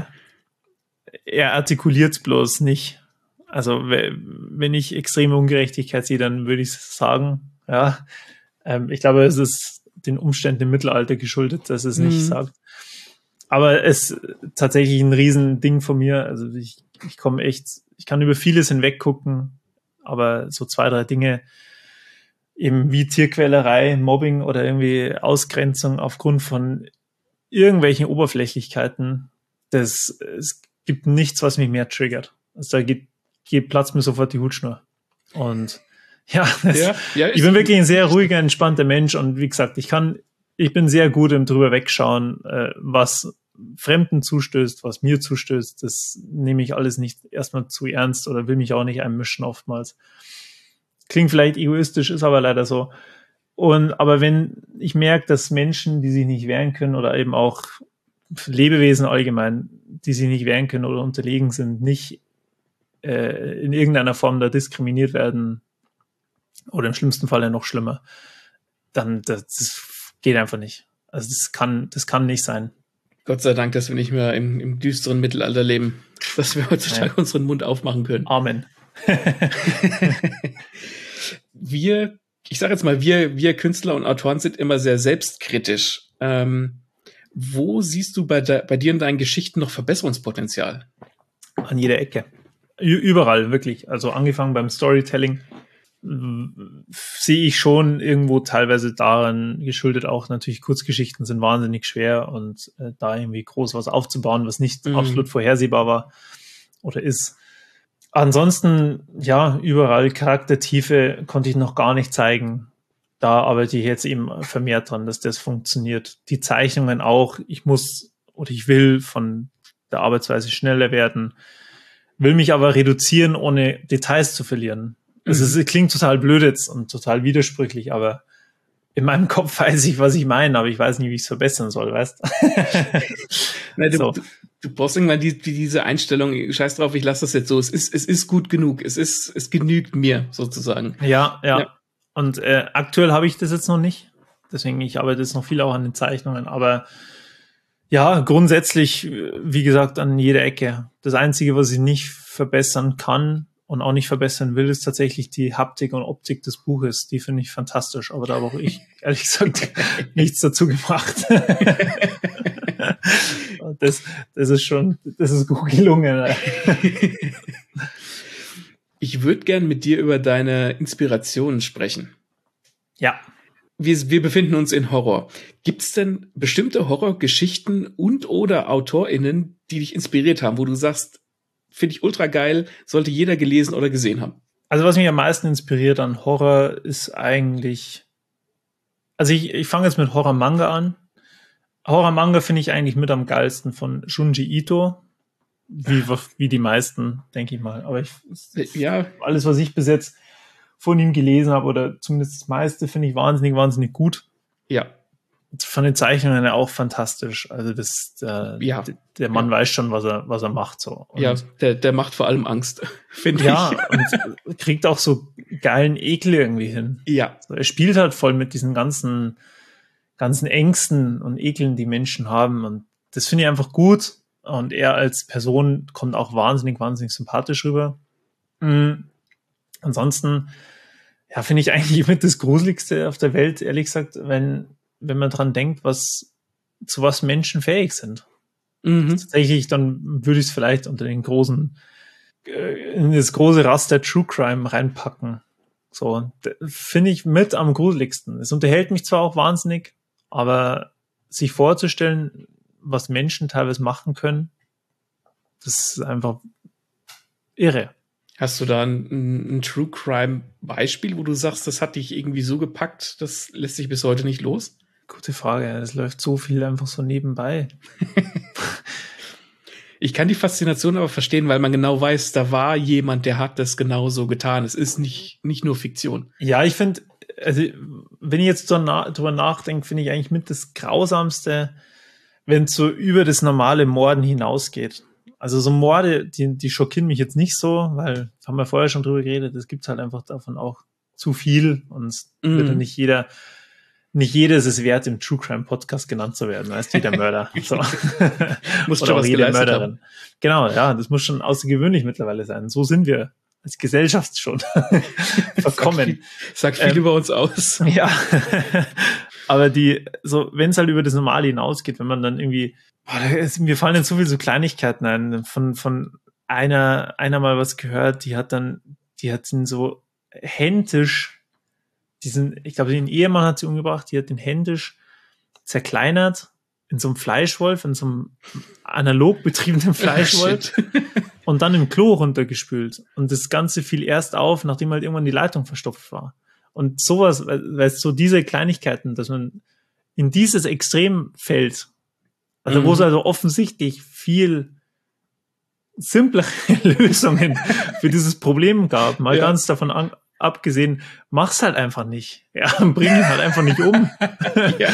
er artikuliert es bloß nicht. Also wenn ich extreme Ungerechtigkeit sehe, dann würde ich sagen, ja. Ähm, ich glaube, es ist den Umständen im Mittelalter geschuldet, dass es nicht mhm. sagt. Aber es ist tatsächlich ein Riesending von mir. Also ich, ich komme echt, ich kann über vieles hinweg gucken, aber so zwei, drei Dinge, eben wie Tierquälerei, Mobbing oder irgendwie Ausgrenzung aufgrund von irgendwelchen Oberflächlichkeiten, das, es gibt nichts, was mich mehr triggert. Also da geht, geht Platz mir sofort die Hutschnur. Und Ja, das, ja, ja ich bin wirklich ein sehr ruhiger, entspannter Mensch und wie gesagt, ich kann, ich bin sehr gut im drüber wegschauen, äh, was Fremden zustößt, was mir zustößt. Das nehme ich alles nicht erstmal zu ernst oder will mich auch nicht einmischen oftmals. klingt vielleicht egoistisch, ist aber leider so. Und aber wenn ich merke, dass Menschen, die sich nicht wehren können oder eben auch Lebewesen allgemein, die sich nicht wehren können oder unterlegen sind, nicht äh, in irgendeiner Form da diskriminiert werden oder im schlimmsten Fall ja noch schlimmer, dann das, das geht einfach nicht. Also das kann, das kann nicht sein. Gott sei Dank, dass wir nicht mehr im, im düsteren Mittelalter leben, dass wir heutzutage ja. unseren Mund aufmachen können. Amen. wir, ich sage jetzt mal, wir, wir Künstler und Autoren sind immer sehr selbstkritisch. Ähm, wo siehst du bei, de, bei dir in deinen Geschichten noch Verbesserungspotenzial? An jeder Ecke. Ü- überall, wirklich. Also angefangen beim Storytelling sehe ich schon irgendwo teilweise daran geschuldet, auch natürlich Kurzgeschichten sind wahnsinnig schwer und äh, da irgendwie groß was aufzubauen, was nicht mhm. absolut vorhersehbar war oder ist. Ansonsten, ja, überall Charaktertiefe konnte ich noch gar nicht zeigen. Da arbeite ich jetzt eben vermehrt dran, dass das funktioniert. Die Zeichnungen auch. Ich muss oder ich will von der Arbeitsweise schneller werden, will mich aber reduzieren, ohne Details zu verlieren. Also es klingt total blöd jetzt und total widersprüchlich, aber in meinem Kopf weiß ich, was ich meine, aber ich weiß nicht, wie ich es verbessern soll, weißt Nein, du, so. du, du brauchst irgendwann die, die, diese Einstellung, scheiß drauf, ich lasse das jetzt so, es ist, es ist gut genug, es ist, es genügt mir sozusagen. Ja, ja. ja. Und äh, aktuell habe ich das jetzt noch nicht, deswegen ich arbeite jetzt noch viel auch an den Zeichnungen, aber ja, grundsätzlich, wie gesagt, an jeder Ecke. Das Einzige, was ich nicht verbessern kann, und auch nicht verbessern will, ist tatsächlich die Haptik und Optik des Buches. Die finde ich fantastisch, aber da habe auch ich, ehrlich gesagt, nichts dazu gemacht. das, das ist schon, das ist gut gelungen. Ich würde gern mit dir über deine Inspirationen sprechen. Ja. Wir, wir befinden uns in Horror. Gibt es denn bestimmte Horrorgeschichten und oder AutorInnen, die dich inspiriert haben, wo du sagst, finde ich ultra geil, sollte jeder gelesen oder gesehen haben? Also was mich am meisten inspiriert an Horror ist eigentlich, also ich, ich fange jetzt mit Horror-Manga an. Horror-Manga finde ich eigentlich mit am geilsten von Junji Ito, wie, wie die meisten, denke ich mal. Aber ich, ja. alles, was ich bis jetzt von ihm gelesen habe, oder zumindest das meiste, finde ich wahnsinnig, wahnsinnig gut. Ja. Von den Zeichnungen her auch fantastisch. Also das, der, ja. der Mann ja. weiß schon, was er, was er macht. So. Und ja, der, der macht vor allem Angst, finde ich. Ja, und kriegt auch so geilen Ekel irgendwie hin. Ja. So, er spielt halt voll mit diesen ganzen, ganzen Ängsten und Ekeln, die Menschen haben. Und das finde ich einfach gut. Und er als Person kommt auch wahnsinnig, wahnsinnig sympathisch rüber. Mhm. Ansonsten, ja, finde ich eigentlich mit das Gruseligste auf der Welt, ehrlich gesagt, wenn wenn man dran denkt, was zu was Menschen fähig sind. Mhm. Tatsächlich, dann würde ich es vielleicht unter den großen, äh, in das große Raster True Crime reinpacken. So, finde ich mit am gruseligsten. Es unterhält mich zwar auch wahnsinnig, aber sich vorzustellen, was Menschen teilweise machen können, das ist einfach irre. Hast du da ein, ein True Crime Beispiel, wo du sagst, das hat dich irgendwie so gepackt, das lässt sich bis heute nicht los? Gute Frage. Es läuft so viel einfach so nebenbei. Ich kann die Faszination aber verstehen, weil man genau weiß, da war jemand, der hat das genau so getan. Es ist nicht, nicht nur Fiktion. Ja, ich finde, also, wenn ich jetzt drüber nachdenke, finde ich eigentlich mit das Grausamste, wenn es so über das normale Morden hinausgeht. Also so Morde, die, die schockieren mich jetzt nicht so, weil, haben wir vorher schon drüber geredet, es gibt halt einfach davon auch zu viel und es mm. wird ja nicht jeder, nicht jeder ist es wert, im True Crime Podcast genannt zu werden, als jeder Mörder. So. Muss Oder schon auch was jede Mörderin. Haben. Genau, ja, das muss schon außergewöhnlich mittlerweile sein. So sind wir als Gesellschaft schon verkommen. Sagt viel, sagt viel ähm, über uns aus. Ja, aber die, so, wenn es halt über das Normale hinausgeht, wenn man dann irgendwie, boah, da ist, mir fallen jetzt so viele so Kleinigkeiten ein, von, von einer, einer mal was gehört, die hat dann, die hat ihn so händisch diesen, ich glaube, den Ehemann hat sie umgebracht, die hat den händisch zerkleinert in so einem Fleischwolf, in so einem analog betriebenen Fleischwolf und dann im Klo runtergespült. Und das Ganze fiel erst auf, nachdem halt irgendwann die Leitung verstopft war. Und sowas, weil es so diese Kleinigkeiten, dass man in dieses Extrem fällt, also mhm. wo es also offensichtlich viel simplere Lösungen für dieses Problem gab, mal ja. ganz davon an, abgesehen, mach's halt einfach nicht. Ja, bring ihn halt einfach nicht um. Ja.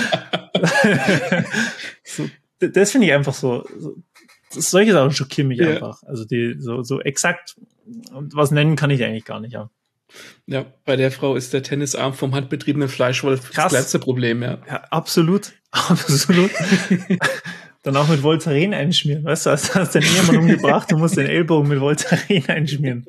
so, das finde ich einfach so, so solche Sachen schockieren mich Ja. einfach. Also die so, so exakt, was nennen kann ich eigentlich gar nicht, ja. Ja, bei der Frau ist der Tennisarm vom handbetriebenen Fleischwolf Krass. das kleinste Problem, ja. Ja, absolut. Absolut. Dann auch mit Voltaren einschmieren. Weißt du, hast, hast deinen Ehemann umgebracht, du musst den Ellbogen mit Voltaren einschmieren.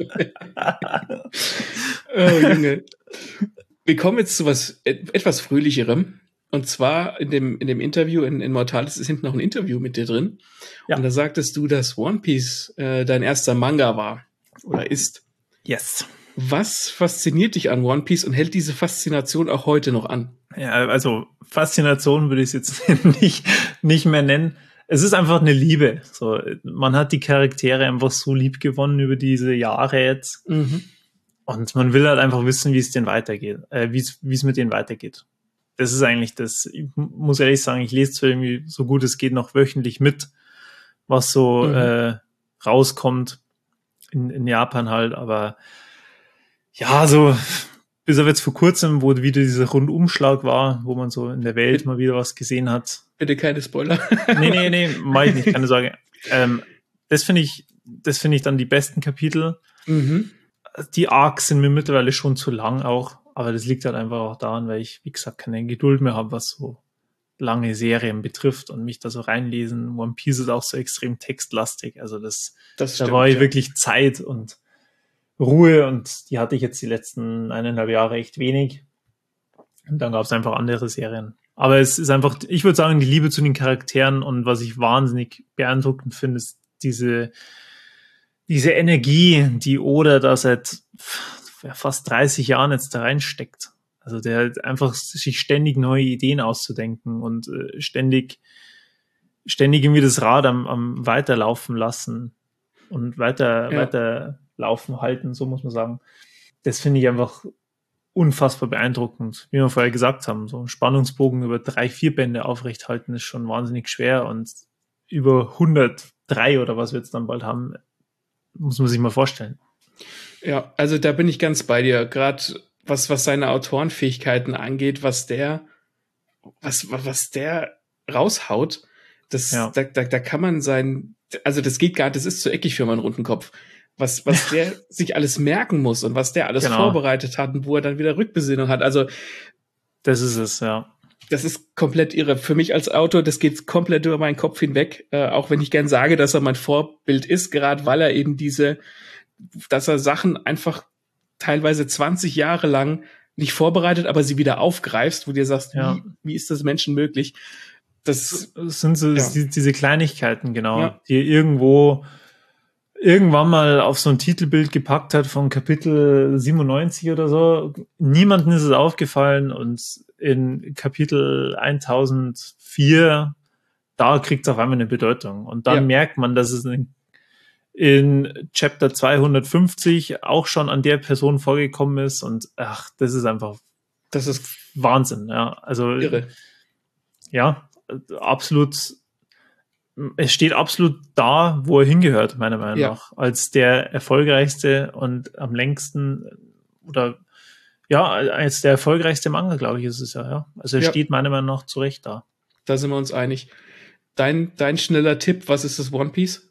Oh, Junge. Wir kommen jetzt zu was et- etwas Fröhlicherem. Und zwar in dem, in dem Interview in, in Mortalis ist hinten noch ein Interview mit dir drin. Ja. Und da sagtest du, dass One Piece äh, dein erster Manga war oder ist. Yes. Was fasziniert dich an One Piece und hält diese Faszination auch heute noch an? Ja, also Faszination würde ich es jetzt nicht, nicht mehr nennen. Es ist einfach eine Liebe. So, man hat die Charaktere einfach so lieb gewonnen über diese Jahre jetzt. Mhm. Und man will halt einfach wissen, wie es denen weitergeht, äh, wie es, wie es mit denen weitergeht. Das ist eigentlich das, ich muss ehrlich sagen, ich lese zwar irgendwie so gut es geht noch wöchentlich mit, was so Mhm. äh, rauskommt in, in Japan halt, aber ja, so bis auf jetzt vor kurzem, wo wieder dieser Rundumschlag war, wo man so in der Welt mal wieder was gesehen hat. Bitte keine Spoiler. Nee, nee, nee, mach ich nicht, keine Sorge. Ähm, das finde ich, das finde ich dann die besten Kapitel. Mhm. Die Arcs sind mir mittlerweile schon zu lang auch, aber das liegt halt einfach auch daran, weil ich, wie gesagt, keine Geduld mehr habe, was so lange Serien betrifft und mich da so reinlesen. One Piece ist auch so extrem textlastig, also das, Das da stimmt, war ich ja. wirklich Zeit und Ruhe und die hatte ich jetzt die letzten eineinhalb Jahre echt wenig. Und dann gab es einfach andere Serien. Aber es ist einfach, ich würde sagen, die Liebe zu den Charakteren und was ich wahnsinnig beeindruckend finde, ist diese, diese Energie, die Oda da seit fast dreißig Jahren jetzt da reinsteckt. Also der halt einfach sich ständig neue Ideen auszudenken und äh, ständig, ständig irgendwie das Rad am, am weiterlaufen lassen und weiter, Ja. weiter laufen halten, so muss man sagen. Das finde ich einfach unfassbar beeindruckend. Wie wir vorher gesagt haben, so ein Spannungsbogen über drei, vier Bände aufrechthalten ist schon wahnsinnig schwer und über hundertdrei oder was wir jetzt dann bald haben, muss man sich mal vorstellen. Ja, also da bin ich ganz bei dir. Gerade was, was seine Autorenfähigkeiten angeht, was der, was, was der raushaut, das, Ja. da, da, da kann man sein, also das geht gar, das ist zu eckig für meinen runden Kopf. Was, was der sich alles merken muss und was der alles Genau. vorbereitet hat und wo er dann wieder Rückbesinnung hat. Also, Das ist es, ja. das ist komplett irre. Für mich als Autor, das geht komplett über meinen Kopf hinweg. Äh, auch wenn ich gern sage, dass er mein Vorbild ist, gerade weil er eben diese, dass er Sachen einfach teilweise zwanzig Jahre lang nicht vorbereitet, aber sie wieder aufgreifst, wo du dir sagst, Ja. wie, wie ist das Menschen möglich? Das, Es sind so Ja. die, diese Kleinigkeiten, genau, Ja. die irgendwo irgendwann mal auf so ein Titelbild gepackt hat von Kapitel siebenundneunzig oder so. Niemandem ist es aufgefallen und in Kapitel tausendvier, da kriegt es auf einmal eine Bedeutung. Und dann Ja. merkt man, dass es in, in Chapter zweihundertfünfzig auch schon an der Person vorgekommen ist und ach, das ist einfach das ist Wahnsinn, ja. Also irre. ja, absolut, es steht absolut da, wo er hingehört, meiner Meinung Ja. nach, als der erfolgreichste und am längsten oder ja, als der erfolgreichste Manga, glaube ich, ist es ja, ja. Also er Ja. steht meiner Meinung nach zu Recht da. Da sind wir uns einig. Dein, dein schneller Tipp, was ist das One Piece?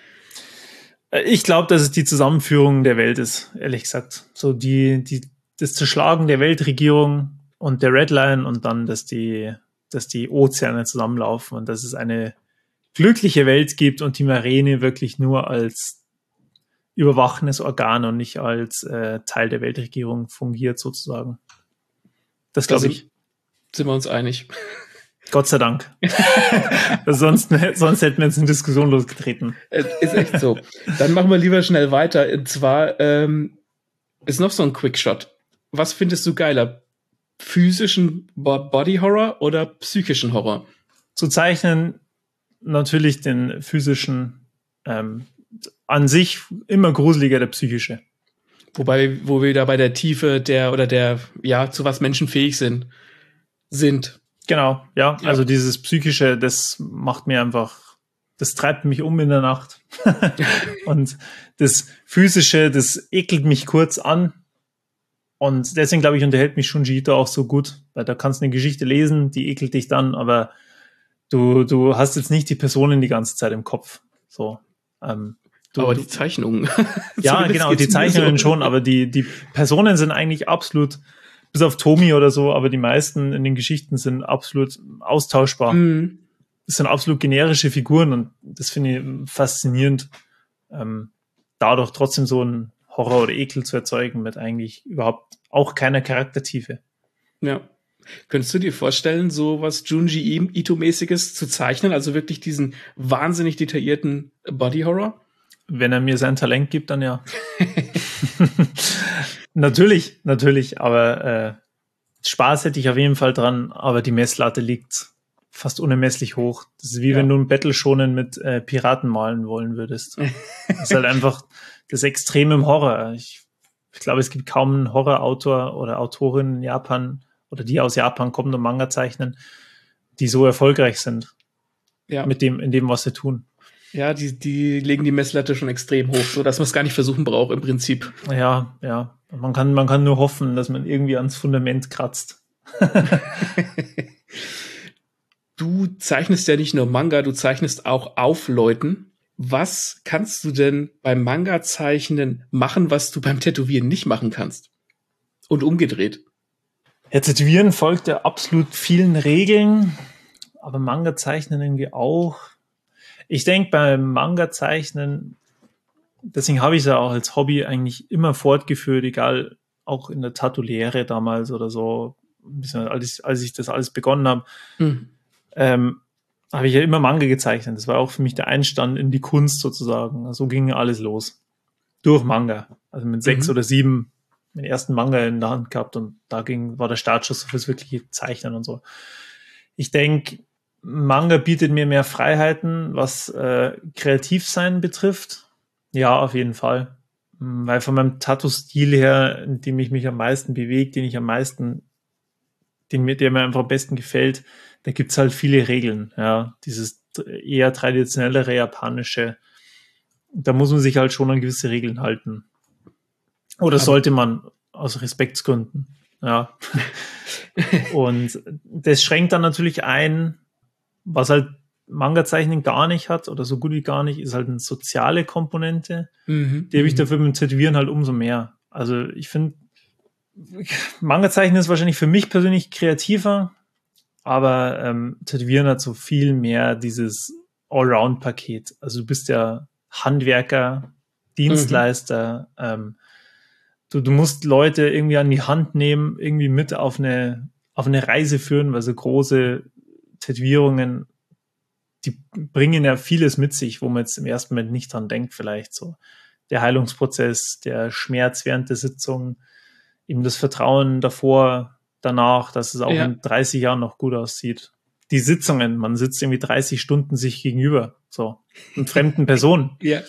Ich glaube, dass es die Zusammenführung der Welt ist, ehrlich gesagt. So die, die, das Zerschlagen der Weltregierung und der Redline und dann, dass die, dass die Ozeane zusammenlaufen und dass es eine glückliche Welt gibt und die Marine wirklich nur als überwachendes Organ und nicht als äh, Teil der Weltregierung fungiert sozusagen. Das Da glaube sind, ich. sind wir uns einig. Gott sei Dank. sonst, sonst hätten wir jetzt eine Diskussion losgetreten. Äh, Ist echt so. Dann machen wir lieber schnell weiter. Und zwar ähm, ist noch so ein Quickshot. Was findest du geiler? Physischen Bo- Body Horror oder psychischen Horror? Zu zeichnen natürlich den physischen, ähm, an sich immer gruseliger der psychische. Wobei, wo wir da bei der Tiefe der oder der, ja, zu was Menschen fähig sind, sind. Genau, ja, Ja. also dieses psychische, das macht mir einfach, das treibt mich um in der Nacht. Und das physische, das ekelt mich kurz an Und deswegen, glaube ich, unterhält mich Junji Ito auch so gut, weil da kannst du eine Geschichte lesen, die ekelt dich dann, aber du, du hast jetzt nicht die Personen die ganze Zeit im Kopf. So. Ähm, du, aber du, die Zeichnungen. Ja, genau, die Zeichnungen so. schon, aber die, die Personen sind eigentlich absolut, bis auf Tomi oder so, aber die meisten in den Geschichten sind absolut austauschbar. Mhm. Das sind absolut generische Figuren und das finde ich faszinierend, ähm, dadurch trotzdem so ein Horror oder Ekel zu erzeugen mit eigentlich überhaupt auch keiner Charaktertiefe. Ja. Könntest du dir vorstellen, so was Junji Ito-mäßiges zu zeichnen? Also wirklich diesen wahnsinnig detaillierten Body Horror? Wenn er mir sein Talent gibt, dann ja. Natürlich, natürlich, aber äh, Spaß hätte ich auf jeden Fall dran, aber die Messlatte liegt fast unermesslich hoch. Das ist wie ja. wenn du ein Battle Shonen mit äh, Piraten malen wollen würdest. Das ist halt einfach das Extrem im Horror. Ich, ich glaube, es gibt kaum einen Horrorautor oder Autorin in Japan oder die aus Japan kommen und Manga zeichnen, die so erfolgreich sind. Ja. Mit dem, in dem, was sie tun. Ja, die, die legen die Messlatte schon extrem hoch, so dass man es gar nicht versuchen braucht im Prinzip. Ja, ja. Man kann, man kann nur hoffen, dass man irgendwie ans Fundament kratzt. Du zeichnest ja nicht nur Manga, du zeichnest auch Aufleuten. Was kannst du denn beim Manga-Zeichnen machen, was du beim Tätowieren nicht machen kannst? Und umgedreht. Ja, Tätowieren folgt ja absolut vielen Regeln, aber Manga-Zeichnen irgendwie auch. Ich denke, beim Manga-Zeichnen, deswegen habe ich es ja auch als Hobby eigentlich immer fortgeführt, egal, auch in der Tattoo-Lehre damals oder so, als ich, als ich das alles begonnen habe, mhm. ähm, habe ich ja immer Manga gezeichnet. Das war auch für mich der Einstand in die Kunst sozusagen. So ging alles los. Durch Manga. Also mit sechs mhm. oder sieben den ersten Manga in der Hand gehabt und da ging, war der Startschuss fürs wirkliche Zeichnen und so. Ich denke, Manga bietet mir mehr Freiheiten, was äh, Kreativsein betrifft. Ja, auf jeden Fall. Weil von meinem Tattoo-Stil her, in dem ich mich am meisten bewege, den ich am meisten, den mir, der mir einfach am besten gefällt, da gibt's halt viele Regeln. Ja, dieses eher traditionellere japanische, da muss man sich halt schon an gewisse Regeln halten. Oder sollte man aus Respektsgründen. Ja. Und das schränkt dann natürlich ein, was halt Manga-Zeichnen gar nicht hat oder so gut wie gar nicht, ist halt eine soziale Komponente. Mhm. Die habe ich dafür mit dem Tätowieren halt umso mehr. Also ich finde, Manga-Zeichnen ist wahrscheinlich für mich persönlich kreativer, aber ähm, Tätowieren hat so viel mehr dieses Allround-Paket. Also du bist ja Handwerker, Dienstleister, mhm. ähm, du, du musst Leute irgendwie an die Hand nehmen, irgendwie mit auf eine, auf eine Reise führen, weil so große Tätowierungen, die bringen ja vieles mit sich, wo man jetzt im ersten Moment nicht dran denkt, vielleicht so. Der Heilungsprozess, der Schmerz während der Sitzung, eben das Vertrauen davor, danach, dass es auch ja. in dreißig Jahren noch gut aussieht. Die Sitzungen, man sitzt irgendwie dreißig Stunden sich gegenüber, so, mit fremden Personen. Ja.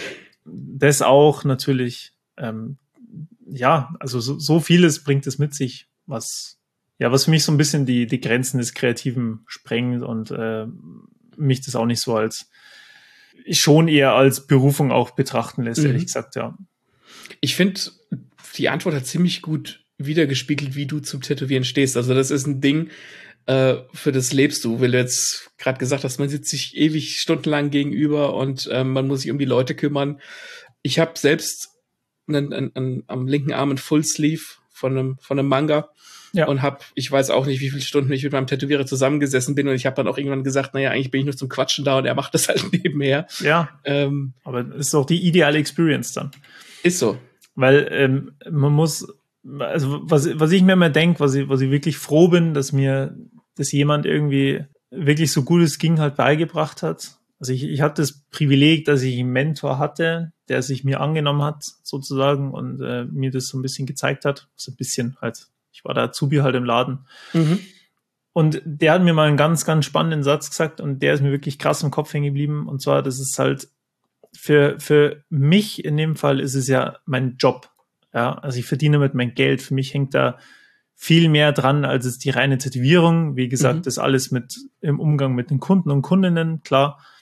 Das auch natürlich, ähm, ja, also so, so vieles bringt es mit sich, was, ja, was für mich so ein bisschen die, die Grenzen des Kreativen sprengt und äh, mich das auch nicht so als, schon eher als Berufung auch betrachten lässt, mhm. ehrlich gesagt, ja. Ich finde, die Antwort hat ziemlich gut wiedergespiegelt, wie du zum Tätowieren stehst. Also das ist ein Ding, äh, für das lebst du. Weil du jetzt gerade gesagt hast, man sitzt sich ewig stundenlang gegenüber und ähm, man muss sich um die Leute kümmern. Ich habe selbst einen, einen, einen, am linken Arm einen Full Sleeve von einem, von einem Manga. Ja. Und hab, ich weiß auch nicht, wie viele Stunden ich mit meinem Tätowierer zusammengesessen bin und ich habe dann auch irgendwann gesagt, naja, eigentlich bin ich nur zum Quatschen da und er macht das halt nebenher. Ja, ähm, aber das ist auch die ideale Experience dann. Ist so. Weil ähm, man muss, also was, was ich mir immer denke, was ich, was ich wirklich froh bin, dass mir das jemand irgendwie wirklich so gut es ging halt beigebracht hat. Also ich, ich hatte das Privileg, dass ich einen Mentor hatte, der sich mir angenommen hat sozusagen und äh, mir das so ein bisschen gezeigt hat, so ein bisschen halt. Ich war der Azubi halt im Laden. Mhm. Und der hat mir mal einen ganz, ganz spannenden Satz gesagt und der ist mir wirklich krass im Kopf hängen geblieben. Und zwar, das ist halt für, für mich in dem Fall ist es ja mein Job. Ja, also ich verdiene damit mein Geld. Für mich hängt da viel mehr dran, als es die reine Tätowierung. Wie gesagt, mhm. das alles mit im Umgang mit den Kunden und Kundinnen, klar.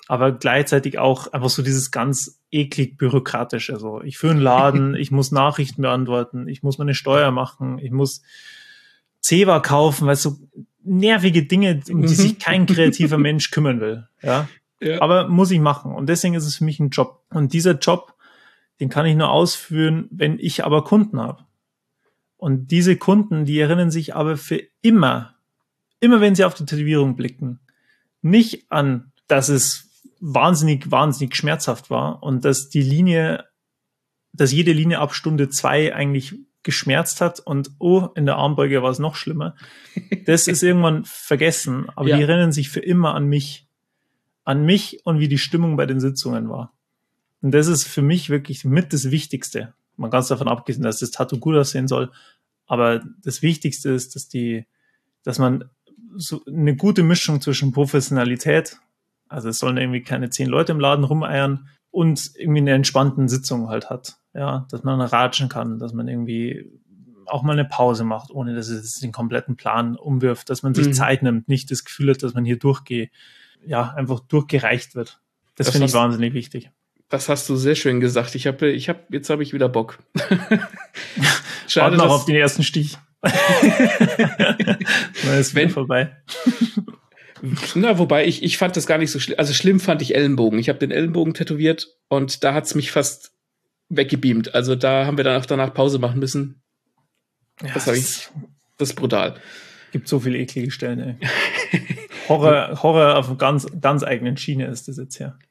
aber gleichzeitig auch einfach so dieses ganz eklig bürokratische. Also ich führe einen Laden, ich muss Nachrichten beantworten, ich muss meine Steuer machen, ich muss Zewa kaufen, weil so nervige Dinge, um die sich kein kreativer Mensch kümmern will. Ja? Ja. Aber muss ich machen. Und deswegen ist es für mich ein Job. Und dieser Job, den kann ich nur ausführen, wenn ich aber Kunden habe. Und diese Kunden, die erinnern sich aber für immer, immer wenn sie auf die Tätowierung blicken, nicht an, dass es wahnsinnig, wahnsinnig schmerzhaft war und dass die Linie, dass jede Linie ab Stunde zwei eigentlich geschmerzt hat und oh, in der Armbeuge war es noch schlimmer. Das ist irgendwann vergessen, aber ja. Die erinnern sich für immer an mich. An mich und wie die Stimmung bei den Sitzungen war. Und das ist für mich wirklich mit das Wichtigste. Man kann es davon abgesehen, dass das Tattoo gut aussehen soll, aber das Wichtigste ist, dass die, dass man so eine gute Mischung zwischen Professionalität, also es sollen irgendwie keine zehn Leute im Laden rumeiern, und irgendwie eine entspannte Sitzung halt hat. Ja, dass man ratschen kann, dass man irgendwie auch mal eine Pause macht, ohne dass es den kompletten Plan umwirft, dass man sich mhm. Zeit nimmt, nicht das Gefühl hat, dass man hier durchgeht, ja, einfach durchgereicht wird. Das, das finde ich wahnsinnig wichtig. Das hast du sehr schön gesagt. Ich habe, ich habe, jetzt habe ich wieder Bock. Schade noch auf den ersten Stich. Dann ist wenn vorbei. Na, wobei ich, ich fand das gar nicht so schlimm. Also schlimm fand ich Ellenbogen. Ich habe den Ellenbogen tätowiert und da hat's mich fast weggebeamt. Also da haben wir dann auch danach Pause machen müssen. Ja, das, ich, das ist brutal. Gibt so viele eklige Stellen, ey. Horror, Horror auf ganz, ganz eigenen Schiene ist das jetzt ja.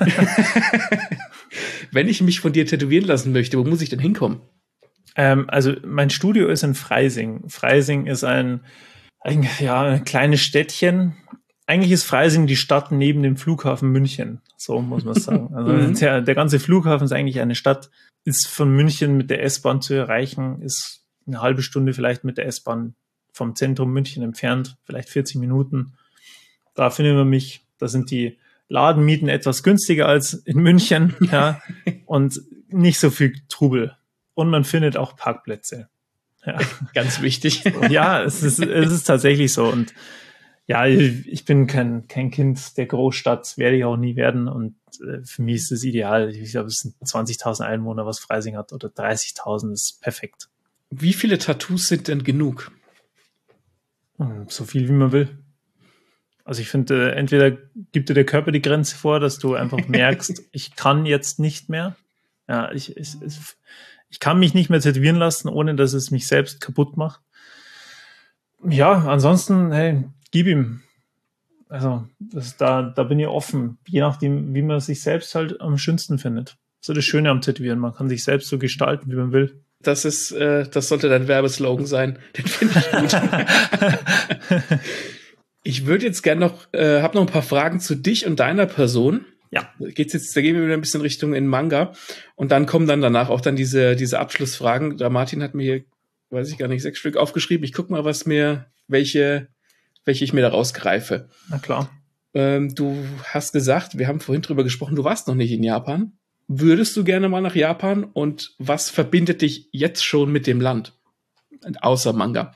Wenn ich mich von dir tätowieren lassen möchte, wo muss ich denn hinkommen? Ähm, also mein Studio ist in Freising. Freising ist ein, ein, ja, ein kleines Städtchen. Eigentlich ist Freising die Stadt neben dem Flughafen München. So muss man es sagen. Also mhm. der, der ganze Flughafen ist eigentlich eine Stadt, ist von München mit der S-Bahn zu erreichen, ist eine halbe Stunde vielleicht mit der S-Bahn vom Zentrum München entfernt, vielleicht vierzig Minuten. Da findet man mich. Da sind die Ladenmieten etwas günstiger als in München, ja, und nicht so viel Trubel. Und man findet auch Parkplätze. Ja. Ganz wichtig. Ja, es ist, es ist tatsächlich so. Und ja, ich bin kein, kein Kind der Großstadt, werde ich auch nie werden. Und äh, für mich ist es ideal. Ich glaube, es sind zwanzigtausend Einwohner, was Freising hat, oder dreißigtausend, ist perfekt. Wie viele Tattoos sind denn genug? So viel, wie man will. Also ich finde, äh, entweder gibt dir der Körper die Grenze vor, dass du einfach merkst, ich kann jetzt nicht mehr. Ja, ich, ich, ich kann mich nicht mehr tätowieren lassen, ohne dass es mich selbst kaputt macht. Ja, ansonsten, hey, gib ihm. Also das, da, da bin ich offen, je nachdem, wie man sich selbst halt am schönsten findet. So das Schöne am Tätowieren, man kann sich selbst so gestalten, wie man will. Das ist, äh, das sollte dein Werbeslogan sein. Den finde ich gut. Ich würde jetzt gerne noch, äh, habe noch ein paar Fragen zu dich und deiner Person. Ja. Geht's jetzt, da gehen wir wieder ein bisschen Richtung in Manga. Und dann kommen dann danach auch dann diese, diese Abschlussfragen. Da Martin hat mir hier, weiß ich gar nicht, sechs Stück aufgeschrieben. Ich guck mal, was mir, welche, welche ich mir da rausgreife. Na klar. Ähm, du hast gesagt, wir haben vorhin drüber gesprochen, du warst noch nicht in Japan. Würdest du gerne mal nach Japan? Und was verbindet dich jetzt schon mit dem Land? Außer Manga.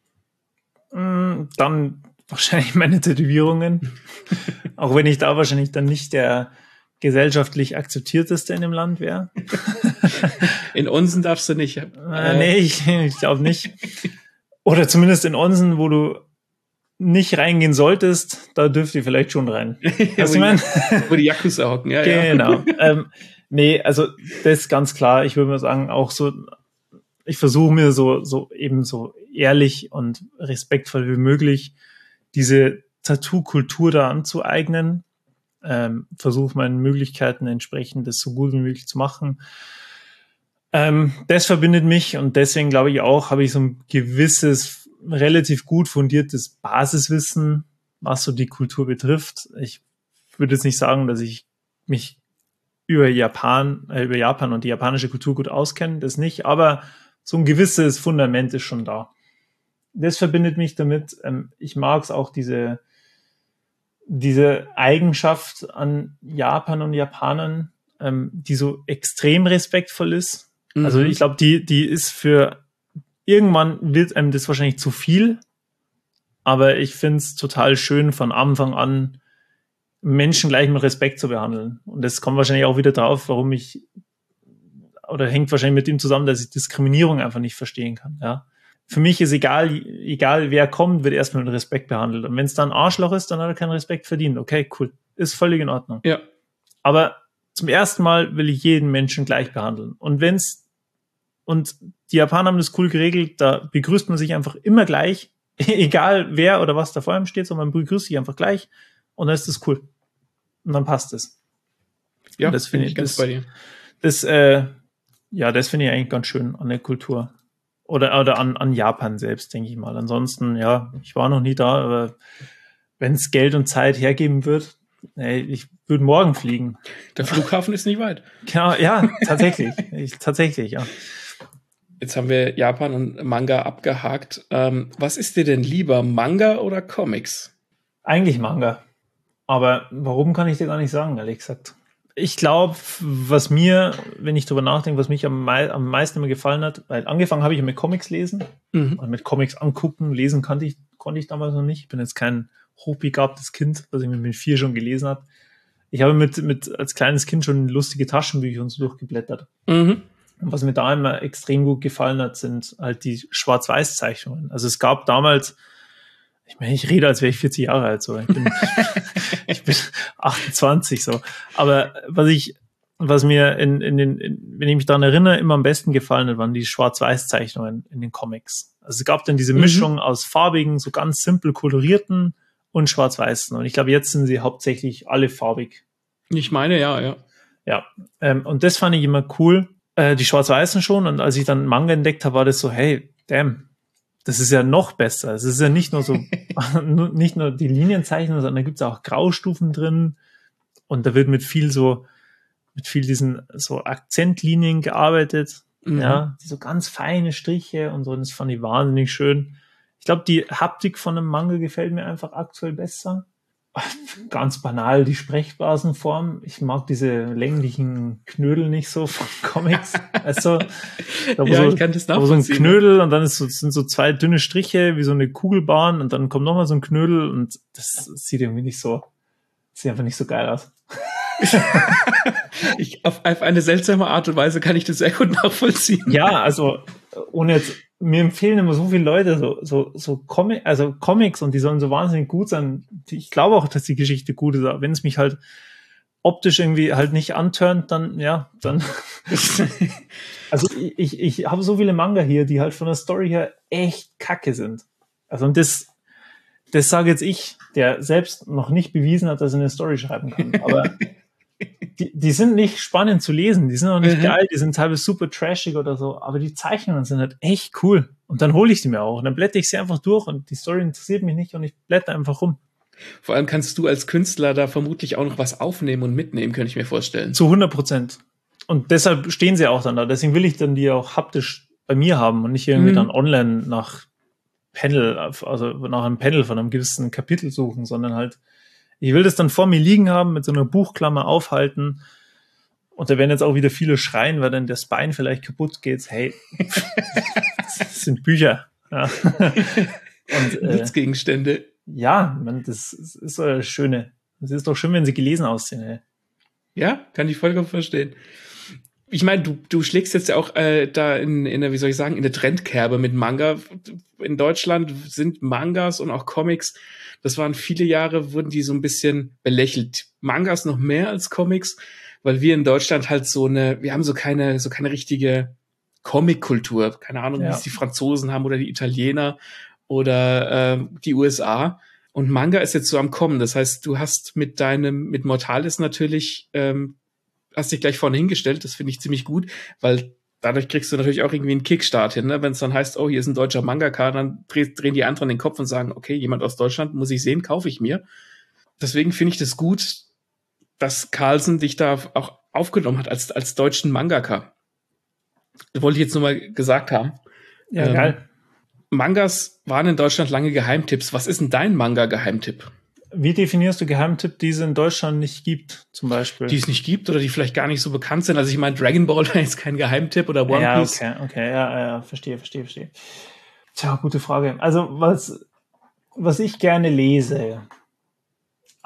Dann wahrscheinlich meine Tätowierungen. Auch wenn ich da wahrscheinlich dann nicht der gesellschaftlich akzeptierteste in dem Land wäre. In Onsen darfst du nicht. Äh, nee, ich, ich glaube nicht. Oder zumindest in Onsen, wo du nicht reingehen solltest, da dürft ihr vielleicht schon rein. Was ich meine? Wo die Yakuza hocken, ja. Genau. Ja. Ähm, nee, also das ist ganz klar. Ich würde mal sagen, auch so, ich versuche mir so, so eben so ehrlich und respektvoll wie möglich diese Tattoo-Kultur da anzueignen. Ähm, versuche meinen Möglichkeiten entsprechend das so gut wie möglich zu machen. Ähm, das verbindet mich und deswegen glaube ich auch, habe ich so ein gewisses, relativ gut fundiertes Basiswissen, was so die Kultur betrifft. Ich würde jetzt nicht sagen, dass ich mich über Japan, äh, über Japan und die japanische Kultur gut auskenne, das nicht, aber so ein gewisses Fundament ist schon da. Das verbindet mich damit. Ähm, ich mag es auch, diese, diese Eigenschaft an Japan und Japanern, ähm, die so extrem respektvoll ist. Mhm. Also ich glaube, die, die ist für, irgendwann wird einem das wahrscheinlich zu viel, aber ich finde es total schön, von Anfang an Menschen gleich mit Respekt zu behandeln. Und das kommt wahrscheinlich auch wieder drauf, warum ich, oder hängt wahrscheinlich mit dem zusammen, dass ich Diskriminierung einfach nicht verstehen kann. Ja. Für mich ist egal, egal wer kommt, wird erstmal mit Respekt behandelt. Und wenn es dann ein Arschloch ist, dann hat er keinen Respekt verdient. Okay, cool. Ist völlig in Ordnung. Ja. Aber zum ersten Mal will ich jeden Menschen gleich behandeln. Und wenn's, und die Japaner haben das cool geregelt, da begrüßt man sich einfach immer gleich, egal wer oder was da vor einem steht, sondern man begrüßt sich einfach gleich und dann ist das cool. Und dann passt es. Ja, das finde ich ganz das, bei dir. Das, äh, ja, das finde ich eigentlich ganz schön an der Kultur. Oder, oder an, an Japan selbst, denke ich mal. Ansonsten, ja, ich war noch nie da, aber wenn es Geld und Zeit hergeben wird, ey, ich würde morgen fliegen. Der Flughafen ist nicht weit. Ja, ja, tatsächlich. ich, tatsächlich, ja. Jetzt haben wir Japan und Manga abgehakt. Ähm, was ist dir denn lieber, Manga oder Comics? Eigentlich Manga. Aber warum, kann ich dir gar nicht sagen, ehrlich gesagt. Ich glaube, was mir, wenn ich drüber nachdenke, was mich am, mei- am meisten immer gefallen hat, weil angefangen habe ich mit Comics lesen, Mhm. und mit Comics angucken, lesen kannte ich, konnte ich damals noch nicht. Ich bin jetzt kein hochbegabtes Kind, was ich mit vier schon gelesen habe. Ich habe mit, mit als kleines Kind schon lustige Taschenbücher und so durchgeblättert. Mhm. Und was mir da immer extrem gut gefallen hat, sind halt die Schwarz-Weiß-Zeichnungen. Also es gab damals, ich meine, ich rede, als wäre ich vierzig Jahre alt, so. Ich bin, ich bin achtundzwanzig, so. Aber was ich, was mir in, in den, in, wenn ich mich daran erinnere, immer am besten gefallen hat, waren die Schwarz-Weiß-Zeichnungen in den Comics. Also es gab dann diese Mischung mhm. aus farbigen, so ganz simpel kolorierten und schwarz-weißen. Und ich glaube, jetzt sind sie hauptsächlich alle farbig. Ich meine, ja, ja. Ja, ähm, und das fand ich immer cool. Äh, die schwarz-weißen schon. Und als ich dann Manga entdeckt habe, war das so, hey, damn, das ist ja noch besser. Es ist ja nicht nur so, nicht nur die Linienzeichnung, sondern da gibt es auch Graustufen drin. Und da wird mit viel so, mit viel diesen so Akzentlinien gearbeitet. Mhm. Ja, so ganz feine Striche und so. Und das fand ich wahnsinnig schön. Ich glaube, die Haptik von einem Manga gefällt mir einfach aktuell besser. Ganz banal, die Sprechblasenform. Ich mag diese länglichen Knödel nicht so von Comics. Also, da ja, so, ich kann das da so ein Knödel und dann ist so, sind so zwei dünne Striche wie so eine Kugelbahn und dann kommt nochmal so ein Knödel und das sieht irgendwie nicht so, sieht einfach nicht so geil aus. ich, auf, auf eine seltsame Art und Weise kann ich das sehr gut nachvollziehen. Ja, also ohne jetzt, mir empfehlen immer so viele Leute so so so Comic, also Comics und die sollen so wahnsinnig gut sein. Ich glaube auch, dass die Geschichte gut ist, aber wenn es mich halt optisch irgendwie halt nicht anturnt, dann ja, dann also ich ich, ich habe so viele Manga hier, die halt von der Story her echt kacke sind. Also und das das sage jetzt ich, der selbst noch nicht bewiesen hat, dass er eine Story schreiben kann, aber Die, die sind nicht spannend zu lesen, die sind auch nicht mhm. geil, die sind teilweise super trashig oder so, aber die Zeichnungen sind halt echt cool. Und dann hole ich die mir auch und dann blätter ich sie einfach durch und die Story interessiert mich nicht und ich blätter einfach rum. Vor allem kannst du als Künstler da vermutlich auch noch was aufnehmen und mitnehmen, könnte ich mir vorstellen. Zu hundert Prozent. Und deshalb stehen sie auch dann da. Deswegen will ich dann die auch haptisch bei mir haben und nicht irgendwie mhm. dann online nach Panel, also nach einem Panel von einem gewissen Kapitel suchen, sondern halt ich will das dann vor mir liegen haben, mit so einer Buchklammer aufhalten. Und da werden jetzt auch wieder viele schreien, weil dann das Bein vielleicht kaputt geht. Hey, das sind Bücher. Ja. Und, äh, Nutzgegenstände. Ja, man, das ist so das Schöne. Es ist doch schön, wenn sie gelesen aussehen. Ey. Ja, kann ich vollkommen verstehen. Ich meine, du, du schlägst jetzt ja auch äh, da in, in der, wie soll ich sagen, in der Trendkerbe mit Manga. In Deutschland sind Mangas und auch Comics, das waren viele Jahre, wurden die so ein bisschen belächelt. Mangas noch mehr als Comics, weil wir in Deutschland halt so eine, wir haben so keine, so keine richtige Comic-Kultur. Keine Ahnung, ja. wie es die Franzosen haben oder die Italiener oder äh, die U S A. Und Manga ist jetzt so am Kommen. Das heißt, du hast mit deinem, mit Mortalis natürlich, ähm, hast dich gleich vorne hingestellt. Das finde ich ziemlich gut, weil dadurch kriegst du natürlich auch irgendwie einen Kickstart hin, ne? Wenn es dann heißt, oh, hier ist ein deutscher Mangaka, dann dreh, drehen die anderen den Kopf und sagen, okay, jemand aus Deutschland muss ich sehen, kaufe ich mir. Deswegen finde ich das gut, dass Carlsen dich da auch aufgenommen hat als, als deutschen Mangaka. Das wollte ich jetzt nur mal gesagt haben. Ja, ähm, geil. Mangas waren in Deutschland lange Geheimtipps. Was ist denn dein Manga-Geheimtipp? Wie definierst du Geheimtipp, die es in Deutschland nicht gibt, zum Beispiel? Die es nicht gibt oder die vielleicht gar nicht so bekannt sind. Also ich meine, Dragon Ball ist kein Geheimtipp oder One ja, Piece. Okay, okay, ja, ja, verstehe, verstehe, verstehe. Tja, gute Frage. Also was, was ich gerne lese,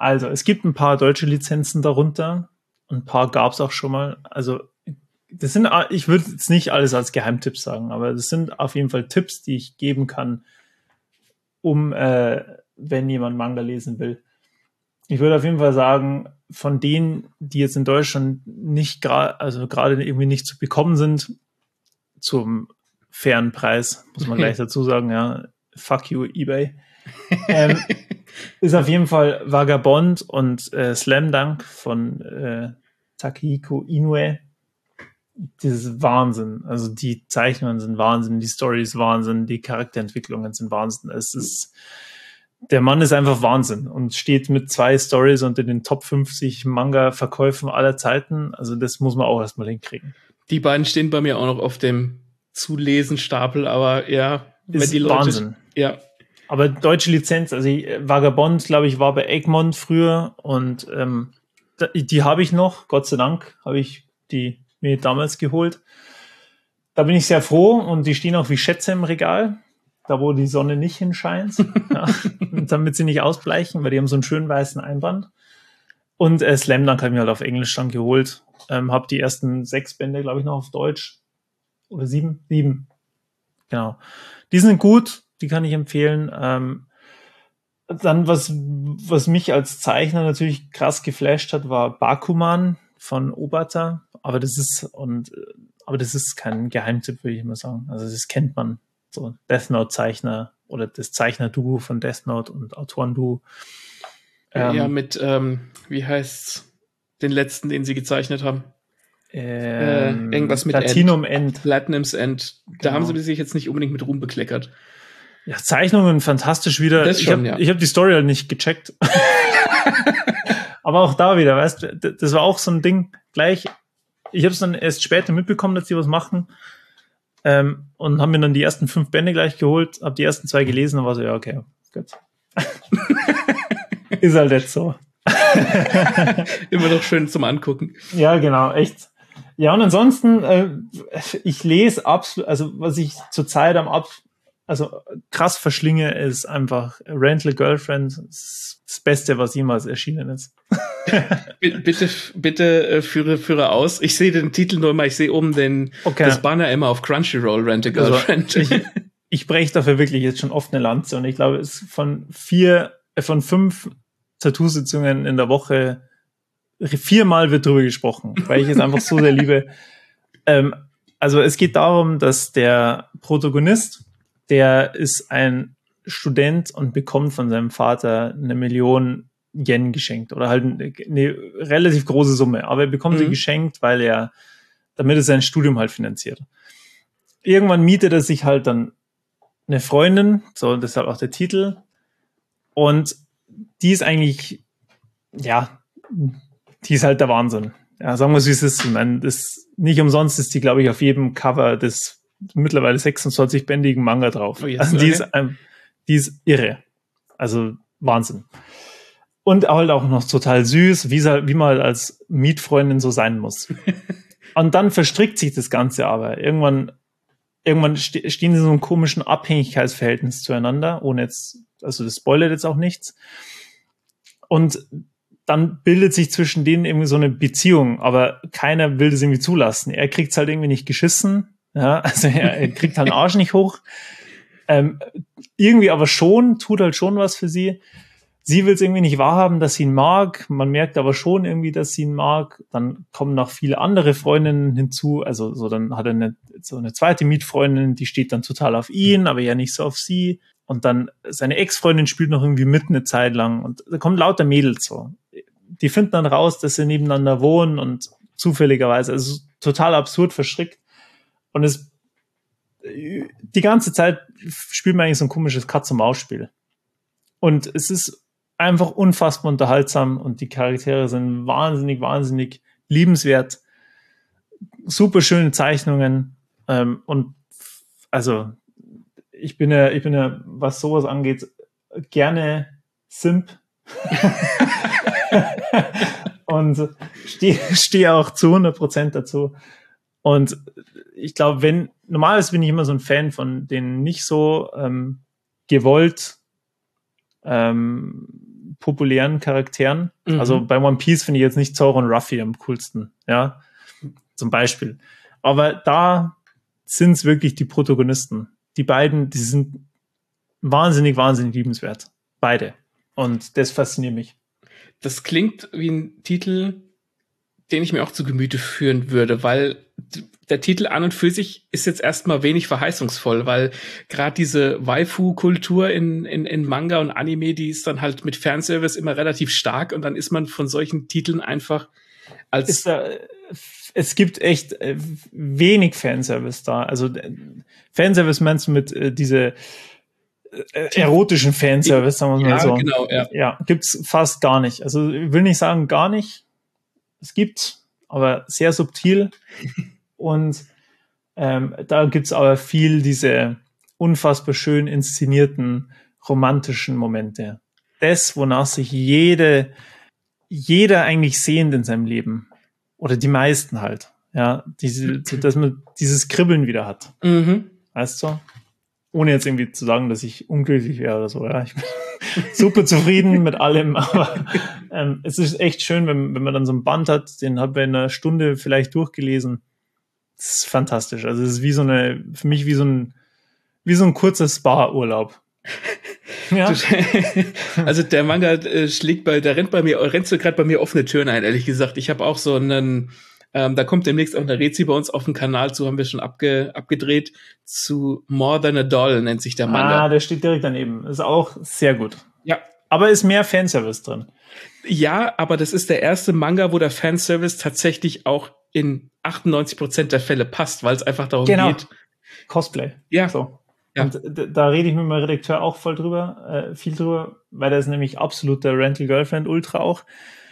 Also, es gibt ein paar deutsche Lizenzen darunter. Ein paar gab es auch schon mal. Also, das sind, ich würde jetzt nicht alles als Geheimtipps sagen, aber das sind auf jeden Fall Tipps, die ich geben kann, um, äh, wenn jemand Manga lesen will. Ich würde auf jeden Fall sagen, von denen, die jetzt in Deutschland nicht gerade, also gerade irgendwie nicht zu bekommen sind, zum fairen Preis, muss man gleich dazu sagen, ja, fuck you, eBay, ähm, ist auf jeden Fall Vagabond und äh, Slam Dunk von äh, Takehiko Inoue. Das ist Wahnsinn. Also die Zeichnungen sind Wahnsinn, die Story ist Wahnsinn, die Charakterentwicklungen sind Wahnsinn. Es ist, der Mann ist einfach Wahnsinn und steht mit zwei Stories unter den Top fünfzig Manga-Verkäufen aller Zeiten. Also das muss man auch erstmal hinkriegen. Die beiden stehen bei mir auch noch auf dem Zulesen-Stapel, aber ja, wenn ist die Leute, Wahnsinn. Ja. Aber deutsche Lizenz, also ich, Vagabond, glaube ich, war bei Egmont früher und ähm, die, die habe ich noch, Gott sei Dank, habe ich die mir damals geholt. Da bin ich sehr froh und die stehen auch wie Schätze im Regal, da wo die Sonne nicht hinscheint, ja, damit sie nicht ausbleichen, weil die haben so einen schönen weißen Einband. Und äh, Slam Dunk habe ich mir halt auf Englisch dann geholt. Ähm, habe die ersten sechs Bände, glaube ich, noch auf Deutsch. Oder sieben? Sieben. Genau. Die sind gut, die kann ich empfehlen. Ähm, dann, was, was mich als Zeichner natürlich krass geflasht hat, war Bakuman von Obata. Aber das ist, und, aber das ist kein Geheimtipp, würde ich mal sagen. Also das kennt man. So Death Note-Zeichner oder das Zeichner-Duo von Death Note und Autoren-Duo. Ähm, ja, mit, ähm, wie heißt's, den letzten, den sie gezeichnet haben? Ähm, äh, irgendwas mit Platinum End. End. Platinum's End. Da Genau. haben sie sich jetzt nicht unbedingt mit Ruhm bekleckert. Ja, Zeichnungen fantastisch wieder. Das schon, ich habe ja. hab die Story halt nicht gecheckt. Aber auch da wieder, weißt du, das war auch so ein Ding, gleich, ich habe es dann erst später mitbekommen, dass die was machen ähm, und haben mir dann die ersten fünf Bände gleich geholt, habe die ersten zwei gelesen und war so, ja, okay, gut. Ist halt jetzt so. Immer noch schön zum Angucken. Ja, genau, echt. Ja, und ansonsten, äh, ich lese absolut, also was ich zurzeit am ab, also krass verschlinge, ist einfach Rental Girlfriend, das Beste, was jemals erschienen ist. bitte, bitte äh, führe, führe aus. Ich sehe den Titel nur immer, ich sehe oben den, okay. das Banner immer auf Crunchyroll, Rent a Girlfriend. Also ich, ich breche dafür wirklich jetzt schon oft eine Lanze und ich glaube, es ist von vier, äh, von fünf Tattoo-Sitzungen in der Woche viermal wird drüber gesprochen, weil ich es einfach so sehr liebe. Ähm, also es geht darum, dass der Protagonist, der ist ein Student und bekommt von seinem Vater eine Million Yen geschenkt oder halt eine, eine relativ große Summe, aber er bekommt sie mhm. geschenkt, weil er, damit er sein Studium halt finanziert. Irgendwann mietet er sich halt dann eine Freundin, so deshalb auch der Titel, und die ist eigentlich, ja, die ist halt der Wahnsinn. Ja, sagen wir es, wie es ist. Ich meine, das, nicht umsonst ist die, glaube ich, auf jedem Cover des mittlerweile sechsundzwanzig-bändigen Manga drauf. Oh, yes, also die, okay. ist, ähm, die ist irre. Also Wahnsinn. Und halt auch noch total süß, wie, wie man halt als Mietfreundin so sein muss. Und dann verstrickt sich das Ganze aber. Irgendwann, irgendwann ste- stehen sie in so einem komischen Abhängigkeitsverhältnis zueinander, ohne jetzt, also das spoilert jetzt auch nichts. Und dann bildet sich zwischen denen irgendwie so eine Beziehung, aber keiner will das irgendwie zulassen. Er kriegt es halt irgendwie nicht geschissen, ja, also er, er kriegt halt den Arsch nicht hoch. Ähm, irgendwie aber schon, tut halt schon was für sie. Sie will es irgendwie nicht wahrhaben, dass sie ihn mag. Man merkt aber schon irgendwie, dass sie ihn mag. Dann kommen noch viele andere Freundinnen hinzu. Also so dann hat er eine, so eine zweite Mietfreundin, die steht dann total auf ihn, aber ja nicht so auf sie. Und dann seine Ex-Freundin spielt noch irgendwie mit eine Zeit lang. Und da kommen lauter Mädels so. Die finden dann raus, dass sie nebeneinander wohnen und zufälligerweise, also total absurd verstrickt. Und es die ganze Zeit spielt man eigentlich so ein komisches Katz-und-Maus-Spiel. Und es ist einfach unfassbar unterhaltsam und die Charaktere sind wahnsinnig, wahnsinnig liebenswert. Super schöne Zeichnungen. Ähm, und also ich bin ja, ich bin ja, was sowas angeht, gerne Simp. Und stehe steh auch zu hundert Prozent dazu. Und ich glaube, wenn, normalerweise bin ich immer so ein Fan von den nicht so ähm, gewollt ähm, populären Charakteren. Mhm. Also bei One Piece finde ich jetzt nicht Zoro und Ruffy am coolsten, ja, zum Beispiel. Aber da sind es wirklich die Protagonisten. Die beiden, die sind wahnsinnig, wahnsinnig liebenswert. Beide. Und das fasziniert mich. Das klingt wie ein Titel, den ich mir auch zu Gemüte führen würde, weil der Titel an und für sich ist jetzt erstmal wenig verheißungsvoll, weil gerade diese Waifu-Kultur in, in, in Manga und Anime, die ist dann halt mit Fanservice immer relativ stark und dann ist man von solchen Titeln einfach als... Ist da, es gibt echt äh, wenig Fanservice da. Also äh, Fanservice meinst du mit äh, diese äh, erotischen Fanservice, sagen wir mal ja, so. Genau, ja, ja, gibt's fast gar nicht. Also ich will nicht sagen gar nicht. Es gibt, aber sehr subtil. Und ähm, da gibt's aber viel diese unfassbar schön inszenierten romantischen Momente. Das, wonach sich jede, jeder eigentlich sehnt in seinem Leben. Oder die meisten halt. Ja, diese, dass man dieses Kribbeln wieder hat. Mhm. Weißt du? Ohne jetzt irgendwie zu sagen, dass ich unglücklich wäre oder so. Ja, ich bin super zufrieden mit allem, aber ähm, es ist echt schön, wenn, wenn man dann so ein Band hat, den habe ich in einer Stunde vielleicht durchgelesen. Das ist fantastisch. Also es ist wie so eine, für mich wie so ein, wie so ein kurzer Spa-Urlaub. Ja. Also der Manga äh, schlägt bei, der rennt bei mir, rennt so gerade bei mir offene Türen ein, ehrlich gesagt. Ich habe auch so einen, ähm, da kommt demnächst auch eine Rezi bei uns auf dem Kanal zu, haben wir schon abge, abgedreht, zu More Than a Doll nennt sich der Manga. Ah, der steht direkt daneben. Ist auch sehr gut. Ja. Aber ist mehr Fanservice drin. Ja, aber das ist der erste Manga, wo der Fanservice tatsächlich auch in achtundneunzig Prozent der Fälle passt, weil es einfach darum genau. geht. Cosplay. Ja. So. Ja. Und d- da rede ich mit meinem Redakteur auch voll drüber, äh, viel drüber, weil der ist nämlich absoluter Rental Girlfriend Ultra auch.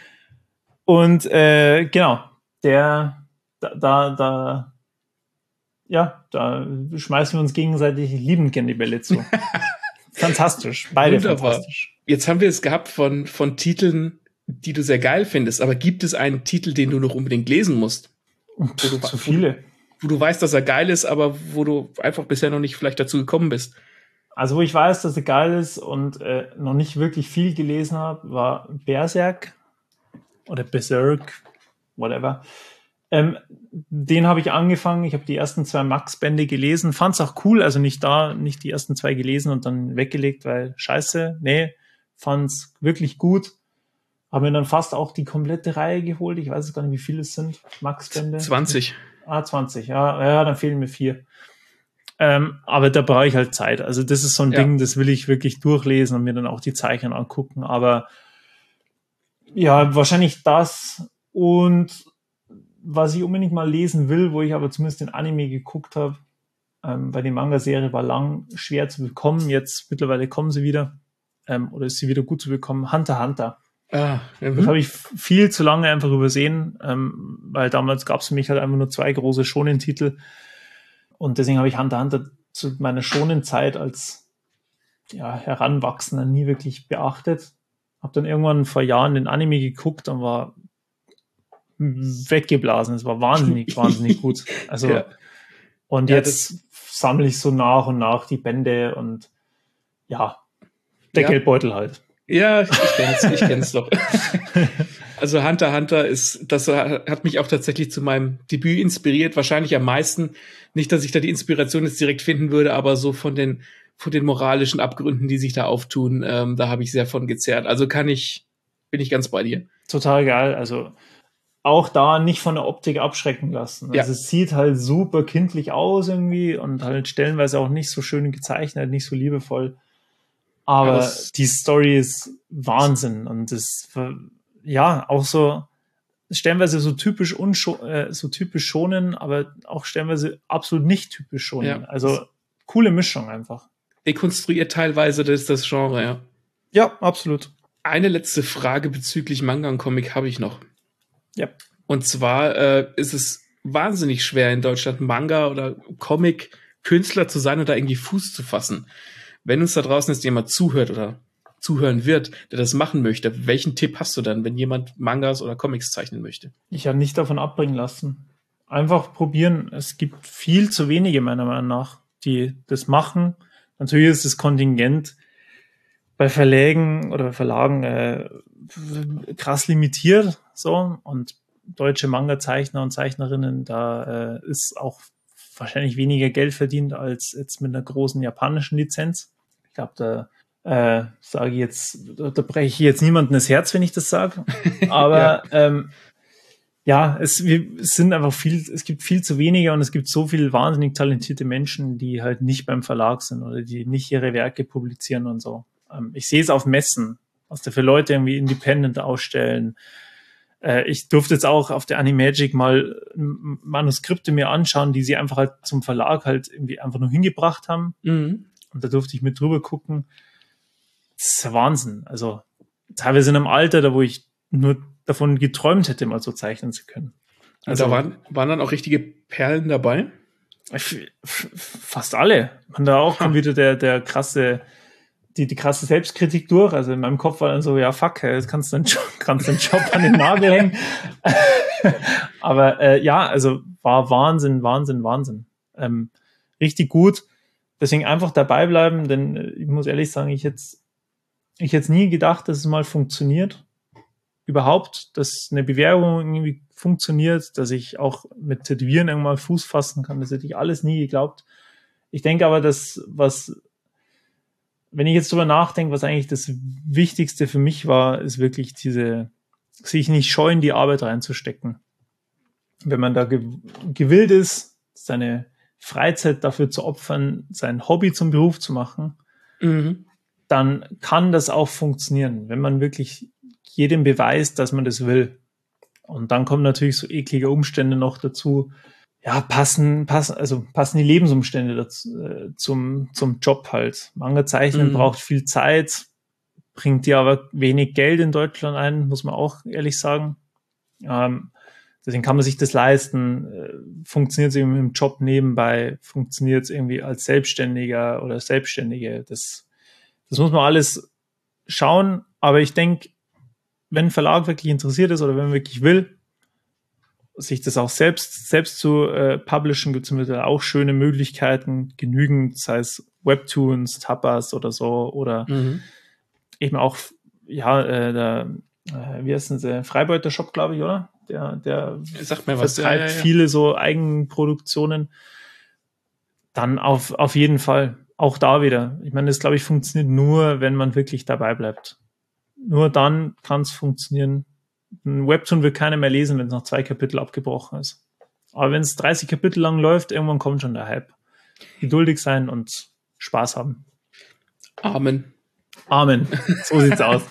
Und äh, genau, der da, da, da ja, da schmeißen wir uns gegenseitig liebend gerne die Bälle zu. Fantastisch, beide Wunderbar. fantastisch. Jetzt haben wir es gehabt von, von Titeln, die du sehr geil findest, aber gibt es einen Titel, den du noch unbedingt lesen musst? Pff, zu viele. Wo du weißt, dass er geil ist, aber wo du einfach bisher noch nicht vielleicht dazu gekommen bist. Also wo ich weiß, dass er geil ist und äh, noch nicht wirklich viel gelesen habe, war Berserk oder Berserk, whatever. Ähm, den habe ich angefangen, ich habe die ersten zwei Max-Bände gelesen, fand es auch cool, also nicht da, nicht die ersten zwei gelesen und dann weggelegt, weil scheiße, nee, fand es wirklich gut. Habe mir dann fast auch die komplette Reihe geholt, ich weiß gar nicht, wie viele es sind, Max-Bände. zwanzig. Ah, zwanzig, ja, ja, dann fehlen mir vier. Ähm, aber da brauche ich halt Zeit. Also das ist so ein Ja. Ding, das will ich wirklich durchlesen und mir dann auch die Zeichen angucken. Aber ja, wahrscheinlich das. Und was ich unbedingt mal lesen will, wo ich aber zumindest den Anime geguckt habe, ähm, weil die Manga-Serie war lang schwer zu bekommen. Jetzt mittlerweile kommen sie wieder. Ähm, oder ist sie wieder gut zu bekommen. Hunter x Hunter. Ah, Das mhm. habe ich viel zu lange einfach übersehen, ähm, weil damals gab es für mich halt einfach nur zwei große Shonen-Titel. Und deswegen habe ich Hunter x Hunter zu meiner Shonen-Zeit als ja, Heranwachsender nie wirklich beachtet. Habe dann irgendwann vor Jahren den Anime geguckt und war weggeblasen. Es war wahnsinnig, wahnsinnig gut. Also Ja. und Ja, jetzt sammle ich so nach und nach die Bände und ja, der Ja. Geldbeutel halt. Ja, ich kenn's, ich kenn's doch. Also Hunter x Hunter ist, das hat mich auch tatsächlich zu meinem Debüt inspiriert, wahrscheinlich am meisten. Nicht, dass ich da die Inspiration jetzt direkt finden würde, aber so von den, von den moralischen Abgründen, die sich da auftun, ähm, da habe ich sehr von gezerrt. Also kann ich, bin ich ganz bei dir. Total geil. Also auch da nicht von der Optik abschrecken lassen. Ja. Also es sieht halt super kindlich aus irgendwie und halt stellenweise auch nicht so schön gezeichnet, nicht so liebevoll. Aber Aber es- die Story ist Wahnsinn und das, ja, auch so stellenweise so typisch unscho äh, so typisch schonen, aber auch stellenweise absolut nicht typisch schonen. Ja. Also coole Mischung einfach. Dekonstruiert teilweise das, das Genre, ja. Ja, absolut. Eine letzte Frage bezüglich Manga und Comic habe ich noch. Ja. Und zwar äh, ist es wahnsinnig schwer in Deutschland Manga oder Comic-Künstler zu sein und da irgendwie Fuß zu fassen. Wenn uns da draußen jetzt jemand zuhört oder zuhören wird, der das machen möchte, welchen Tipp hast du dann, wenn jemand Mangas oder Comics zeichnen möchte? Ich habe nicht davon abbringen lassen. Einfach probieren. Es gibt viel zu wenige, meiner Meinung nach, die das machen. Natürlich ist das Kontingent bei Verlägen oder Verlagen äh, krass limitiert, so, und deutsche Manga-Zeichner und Zeichnerinnen, da äh, ist auch wahrscheinlich weniger Geld verdient als jetzt mit einer großen japanischen Lizenz. Ich glaube, da äh, sage ich jetzt, da, da breche ich jetzt niemandem das Herz, wenn ich das sage. Aber ja, ähm, ja es, wir, es sind einfach viel, es gibt viel zu wenige und es gibt so viele wahnsinnig talentierte Menschen, die halt nicht beim Verlag sind oder die nicht ihre Werke publizieren und so. Ähm, ich sehe es auf Messen, was da für Leute irgendwie independent ausstellen. Äh, ich durfte jetzt auch auf der Animagic mal Manuskripte mir anschauen, die sie einfach halt zum Verlag halt irgendwie einfach nur hingebracht haben. Mhm. Und da durfte ich mit drüber gucken. Das ist ja Wahnsinn. Also teilweise in einem Alter, da wo ich nur davon geträumt hätte, mal so zeichnen zu können. Also da waren, waren dann auch richtige Perlen dabei? F- f- fast alle. Man da auch kommt wieder der, der krasse, die, die krasse Selbstkritik durch. Also in meinem Kopf war dann so, ja fuck, jetzt kannst du den Job, kannst den Job an den Nagel hängen. Aber äh, ja, also war Wahnsinn, Wahnsinn, Wahnsinn. Ähm, richtig gut. Deswegen einfach dabei bleiben, denn ich muss ehrlich sagen, ich hätte ich hätte nie gedacht, dass es mal funktioniert. Überhaupt, dass eine Bewerbung irgendwie funktioniert, dass ich auch mit Tätowieren irgendwann Fuß fassen kann. Das hätte ich alles nie geglaubt. Ich denke aber, dass was, wenn ich jetzt drüber nachdenke, was eigentlich das Wichtigste für mich war, ist wirklich diese, sich nicht scheuen, die Arbeit reinzustecken. Wenn man da ge- gewillt ist, seine Freizeit dafür zu opfern, sein Hobby zum Beruf zu machen, mhm. dann kann das auch funktionieren, wenn man wirklich jedem beweist, dass man das will. Und dann kommen natürlich so eklige Umstände noch dazu. Ja, passen, passen, also passen die Lebensumstände dazu, äh, zum, zum Job halt. Manga zeichnen mhm. braucht viel Zeit, bringt dir aber wenig Geld in Deutschland ein, muss man auch ehrlich sagen. Ähm, deswegen kann man sich das leisten. Äh, funktioniert es irgendwie im Job nebenbei, funktioniert es irgendwie als Selbstständiger oder Selbstständige. Das, das muss man alles schauen. Aber ich denke, wenn ein Verlag wirklich interessiert ist oder wenn man wirklich will, sich das auch selbst, selbst zu äh, publishen, gibt es mittlerweile auch schöne Möglichkeiten, genügend, sei es Webtoons, Tapas oder so, oder mhm. eben auch, ja, äh, der, äh, wie heißt denn der Freibeuter-Shop, glaube ich, oder? Der, der Sag mir was, vertreibt ja, ja, ja. viele so Eigenproduktionen. Dann auf, auf jeden Fall, auch da wieder. Ich meine, das, glaube ich, funktioniert nur, wenn man wirklich dabei bleibt. Nur dann kann es funktionieren. Ein Webtoon will keiner mehr lesen, wenn es nach zwei Kapitel abgebrochen ist. Aber wenn es dreißig Kapitel lang läuft, irgendwann kommt schon der Hype. Geduldig sein und Spaß haben. Amen. Amen. So sieht's aus.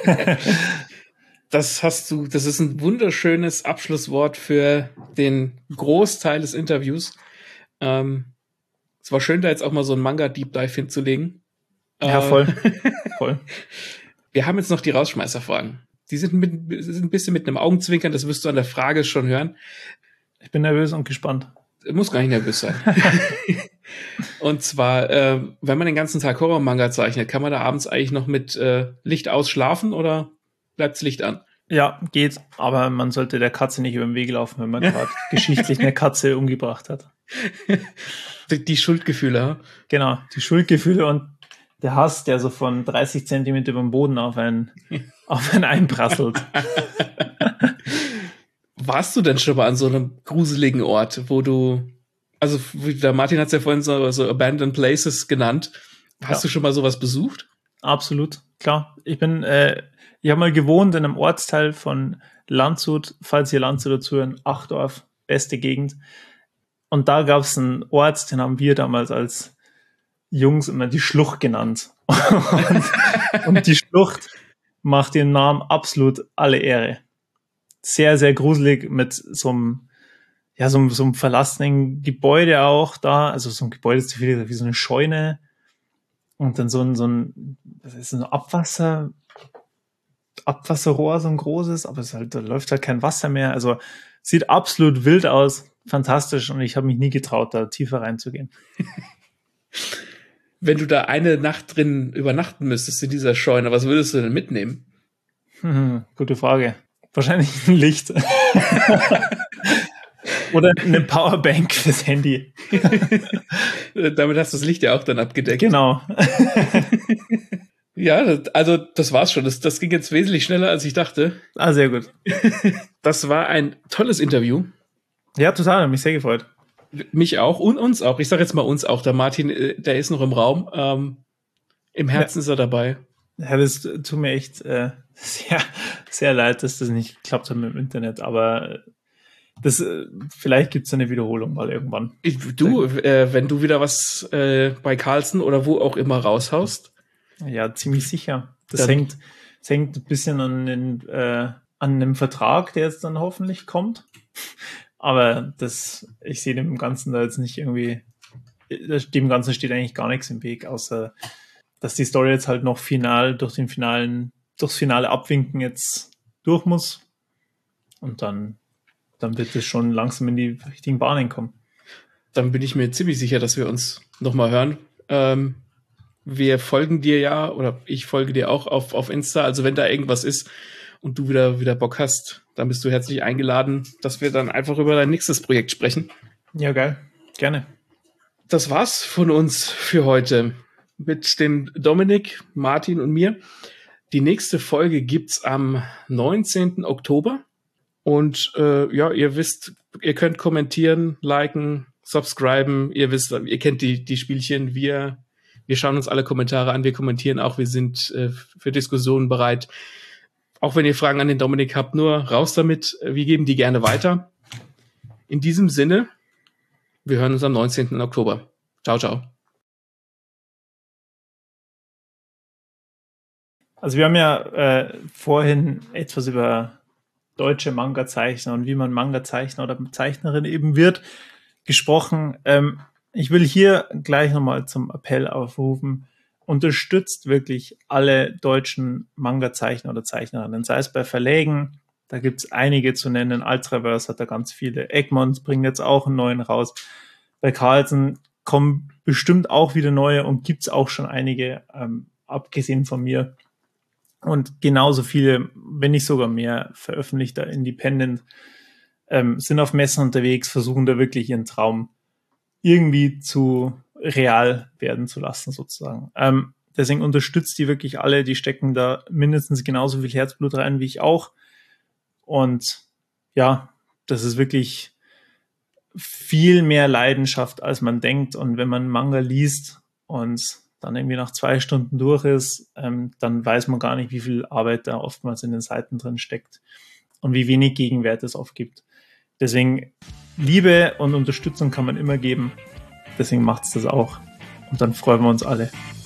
Das hast du, das ist ein wunderschönes Abschlusswort für den Großteil des Interviews. Ähm, es war schön, da jetzt auch mal so ein Manga-Deep Dive hinzulegen. Ja, voll. voll. Wir haben jetzt noch die Rausschmeißerfragen. Die sind, mit, sind ein bisschen mit einem Augenzwinkern, das wirst du an der Frage schon hören. Ich bin nervös und gespannt. Muss gar nicht nervös sein. Und zwar, äh, wenn man den ganzen Tag Horror-Manga zeichnet, kann man da abends eigentlich noch mit äh, Licht ausschlafen oder bleibt's Licht an? Ja, geht, aber man sollte der Katze nicht über den Weg laufen, wenn man gerade geschichtlich eine Katze umgebracht hat. Die, die Schuldgefühle. Genau, die Schuldgefühle und der Hass, der so von dreißig Zentimeter über dem Boden auf einen, auf einen einprasselt. Warst du denn schon mal an so einem gruseligen Ort, wo du, also der Martin hat es ja vorhin so, so Abandoned Places genannt. Hast ja. du schon mal sowas besucht? Absolut, klar. Ich bin, äh, ich habe mal gewohnt in einem Ortsteil von Landshut, falls ihr Landshut dazu hören, Achdorf, beste Gegend. Und da gab es einen Ort, den haben wir damals als Jungs immer die Schlucht genannt. und, und die Schlucht macht ihrem Namen absolut alle Ehre. Sehr, sehr gruselig mit so einem, ja, so einem, so einem verlassenen Gebäude auch da. Also so ein Gebäude ist zu viel, wie so eine Scheune. Und dann so ein, so ein, das ist ein Abwasser, Abwasserrohr, so ein großes, aber es halt, da läuft halt kein Wasser mehr. Also sieht absolut wild aus, fantastisch. Und ich habe mich nie getraut, da tiefer reinzugehen. Wenn du da eine Nacht drin übernachten müsstest in dieser Scheune, was würdest du denn mitnehmen? Hm, gute Frage. Wahrscheinlich ein Licht. Oder eine Powerbank fürs Handy. Damit hast du das Licht ja auch dann abgedeckt. Genau. Ja, das, also das war's schon. Das, das ging jetzt wesentlich schneller, als ich dachte. Ah, sehr gut. Das war ein tolles Interview. Ja, total. Hat mich sehr gefreut. Mich auch und uns auch. Ich sage jetzt mal uns auch. Der Martin, der ist noch im Raum. Ähm, Im Herzen ja. ist er dabei. Ja, das tut mir echt äh, sehr, sehr leid, dass das nicht geklappt hat mit dem Internet. Aber das, äh, vielleicht gibt es eine Wiederholung mal irgendwann. Ich, du, äh, wenn du wieder was äh, bei Carlsen oder wo auch immer raushaust. Ja, ziemlich sicher. Das hängt, das hängt ein bisschen an, den, äh, an einem Vertrag, der jetzt dann hoffentlich kommt. Aber das, ich sehe dem Ganzen da jetzt nicht irgendwie, dem Ganzen steht eigentlich gar nichts im Weg, außer dass die Story jetzt halt noch final durch den finalen, durchs finale Abwinken jetzt durch muss. Und dann, dann wird es schon langsam in die richtigen Bahnen kommen. Dann bin ich mir ziemlich sicher, dass wir uns nochmal hören. Ähm, wir folgen dir ja, oder ich folge dir auch auf, auf Insta. Also wenn da irgendwas ist und du wieder, wieder Bock hast, dann bist du herzlich eingeladen, dass wir dann einfach über dein nächstes Projekt sprechen. Ja, geil. Gerne. Das war's von uns für heute. Mit dem Dominik, Martin und mir. Die nächste Folge gibt's am neunzehnten Oktober. Und äh, ja, ihr wisst, ihr könnt kommentieren, liken, subscriben. Ihr wisst, ihr kennt die, die Spielchen. Wir, wir schauen uns alle Kommentare an, wir kommentieren auch. Wir sind äh, für Diskussionen bereit. Auch wenn ihr Fragen an den Dominik habt, nur raus damit. Wir geben die gerne weiter. In diesem Sinne, wir hören uns am neunzehnten Oktober. Ciao, ciao. Also wir haben ja äh, vorhin etwas über deutsche Manga-Zeichner und wie man Manga-Zeichner oder Zeichnerin eben wird gesprochen. Ähm, ich will hier gleich nochmal zum Appell aufrufen. Unterstützt wirklich alle deutschen Manga-Zeichner oder Zeichnerinnen, sei es bei Verlägen, da gibt es einige zu nennen, Ultraverse hat da ganz viele, Egmont bringt jetzt auch einen neuen raus, bei Carlsen kommen bestimmt auch wieder neue und gibt es auch schon einige, ähm, abgesehen von mir. Und genauso viele, wenn nicht sogar mehr, veröffentlichter Independent ähm, sind auf Messen unterwegs, versuchen da wirklich ihren Traum irgendwie zu real werden zu lassen, sozusagen. Ähm, deswegen unterstützt die wirklich alle, die stecken da mindestens genauso viel Herzblut rein wie ich auch. Und ja, das ist wirklich viel mehr Leidenschaft, als man denkt. Und wenn man Manga liest und dann irgendwie nach zwei Stunden durch ist, ähm, dann weiß man gar nicht, wie viel Arbeit da oftmals in den Seiten drin steckt und wie wenig Gegenwert es oft gibt. Deswegen Liebe und Unterstützung kann man immer geben. Deswegen macht es das auch. Und dann freuen wir uns alle.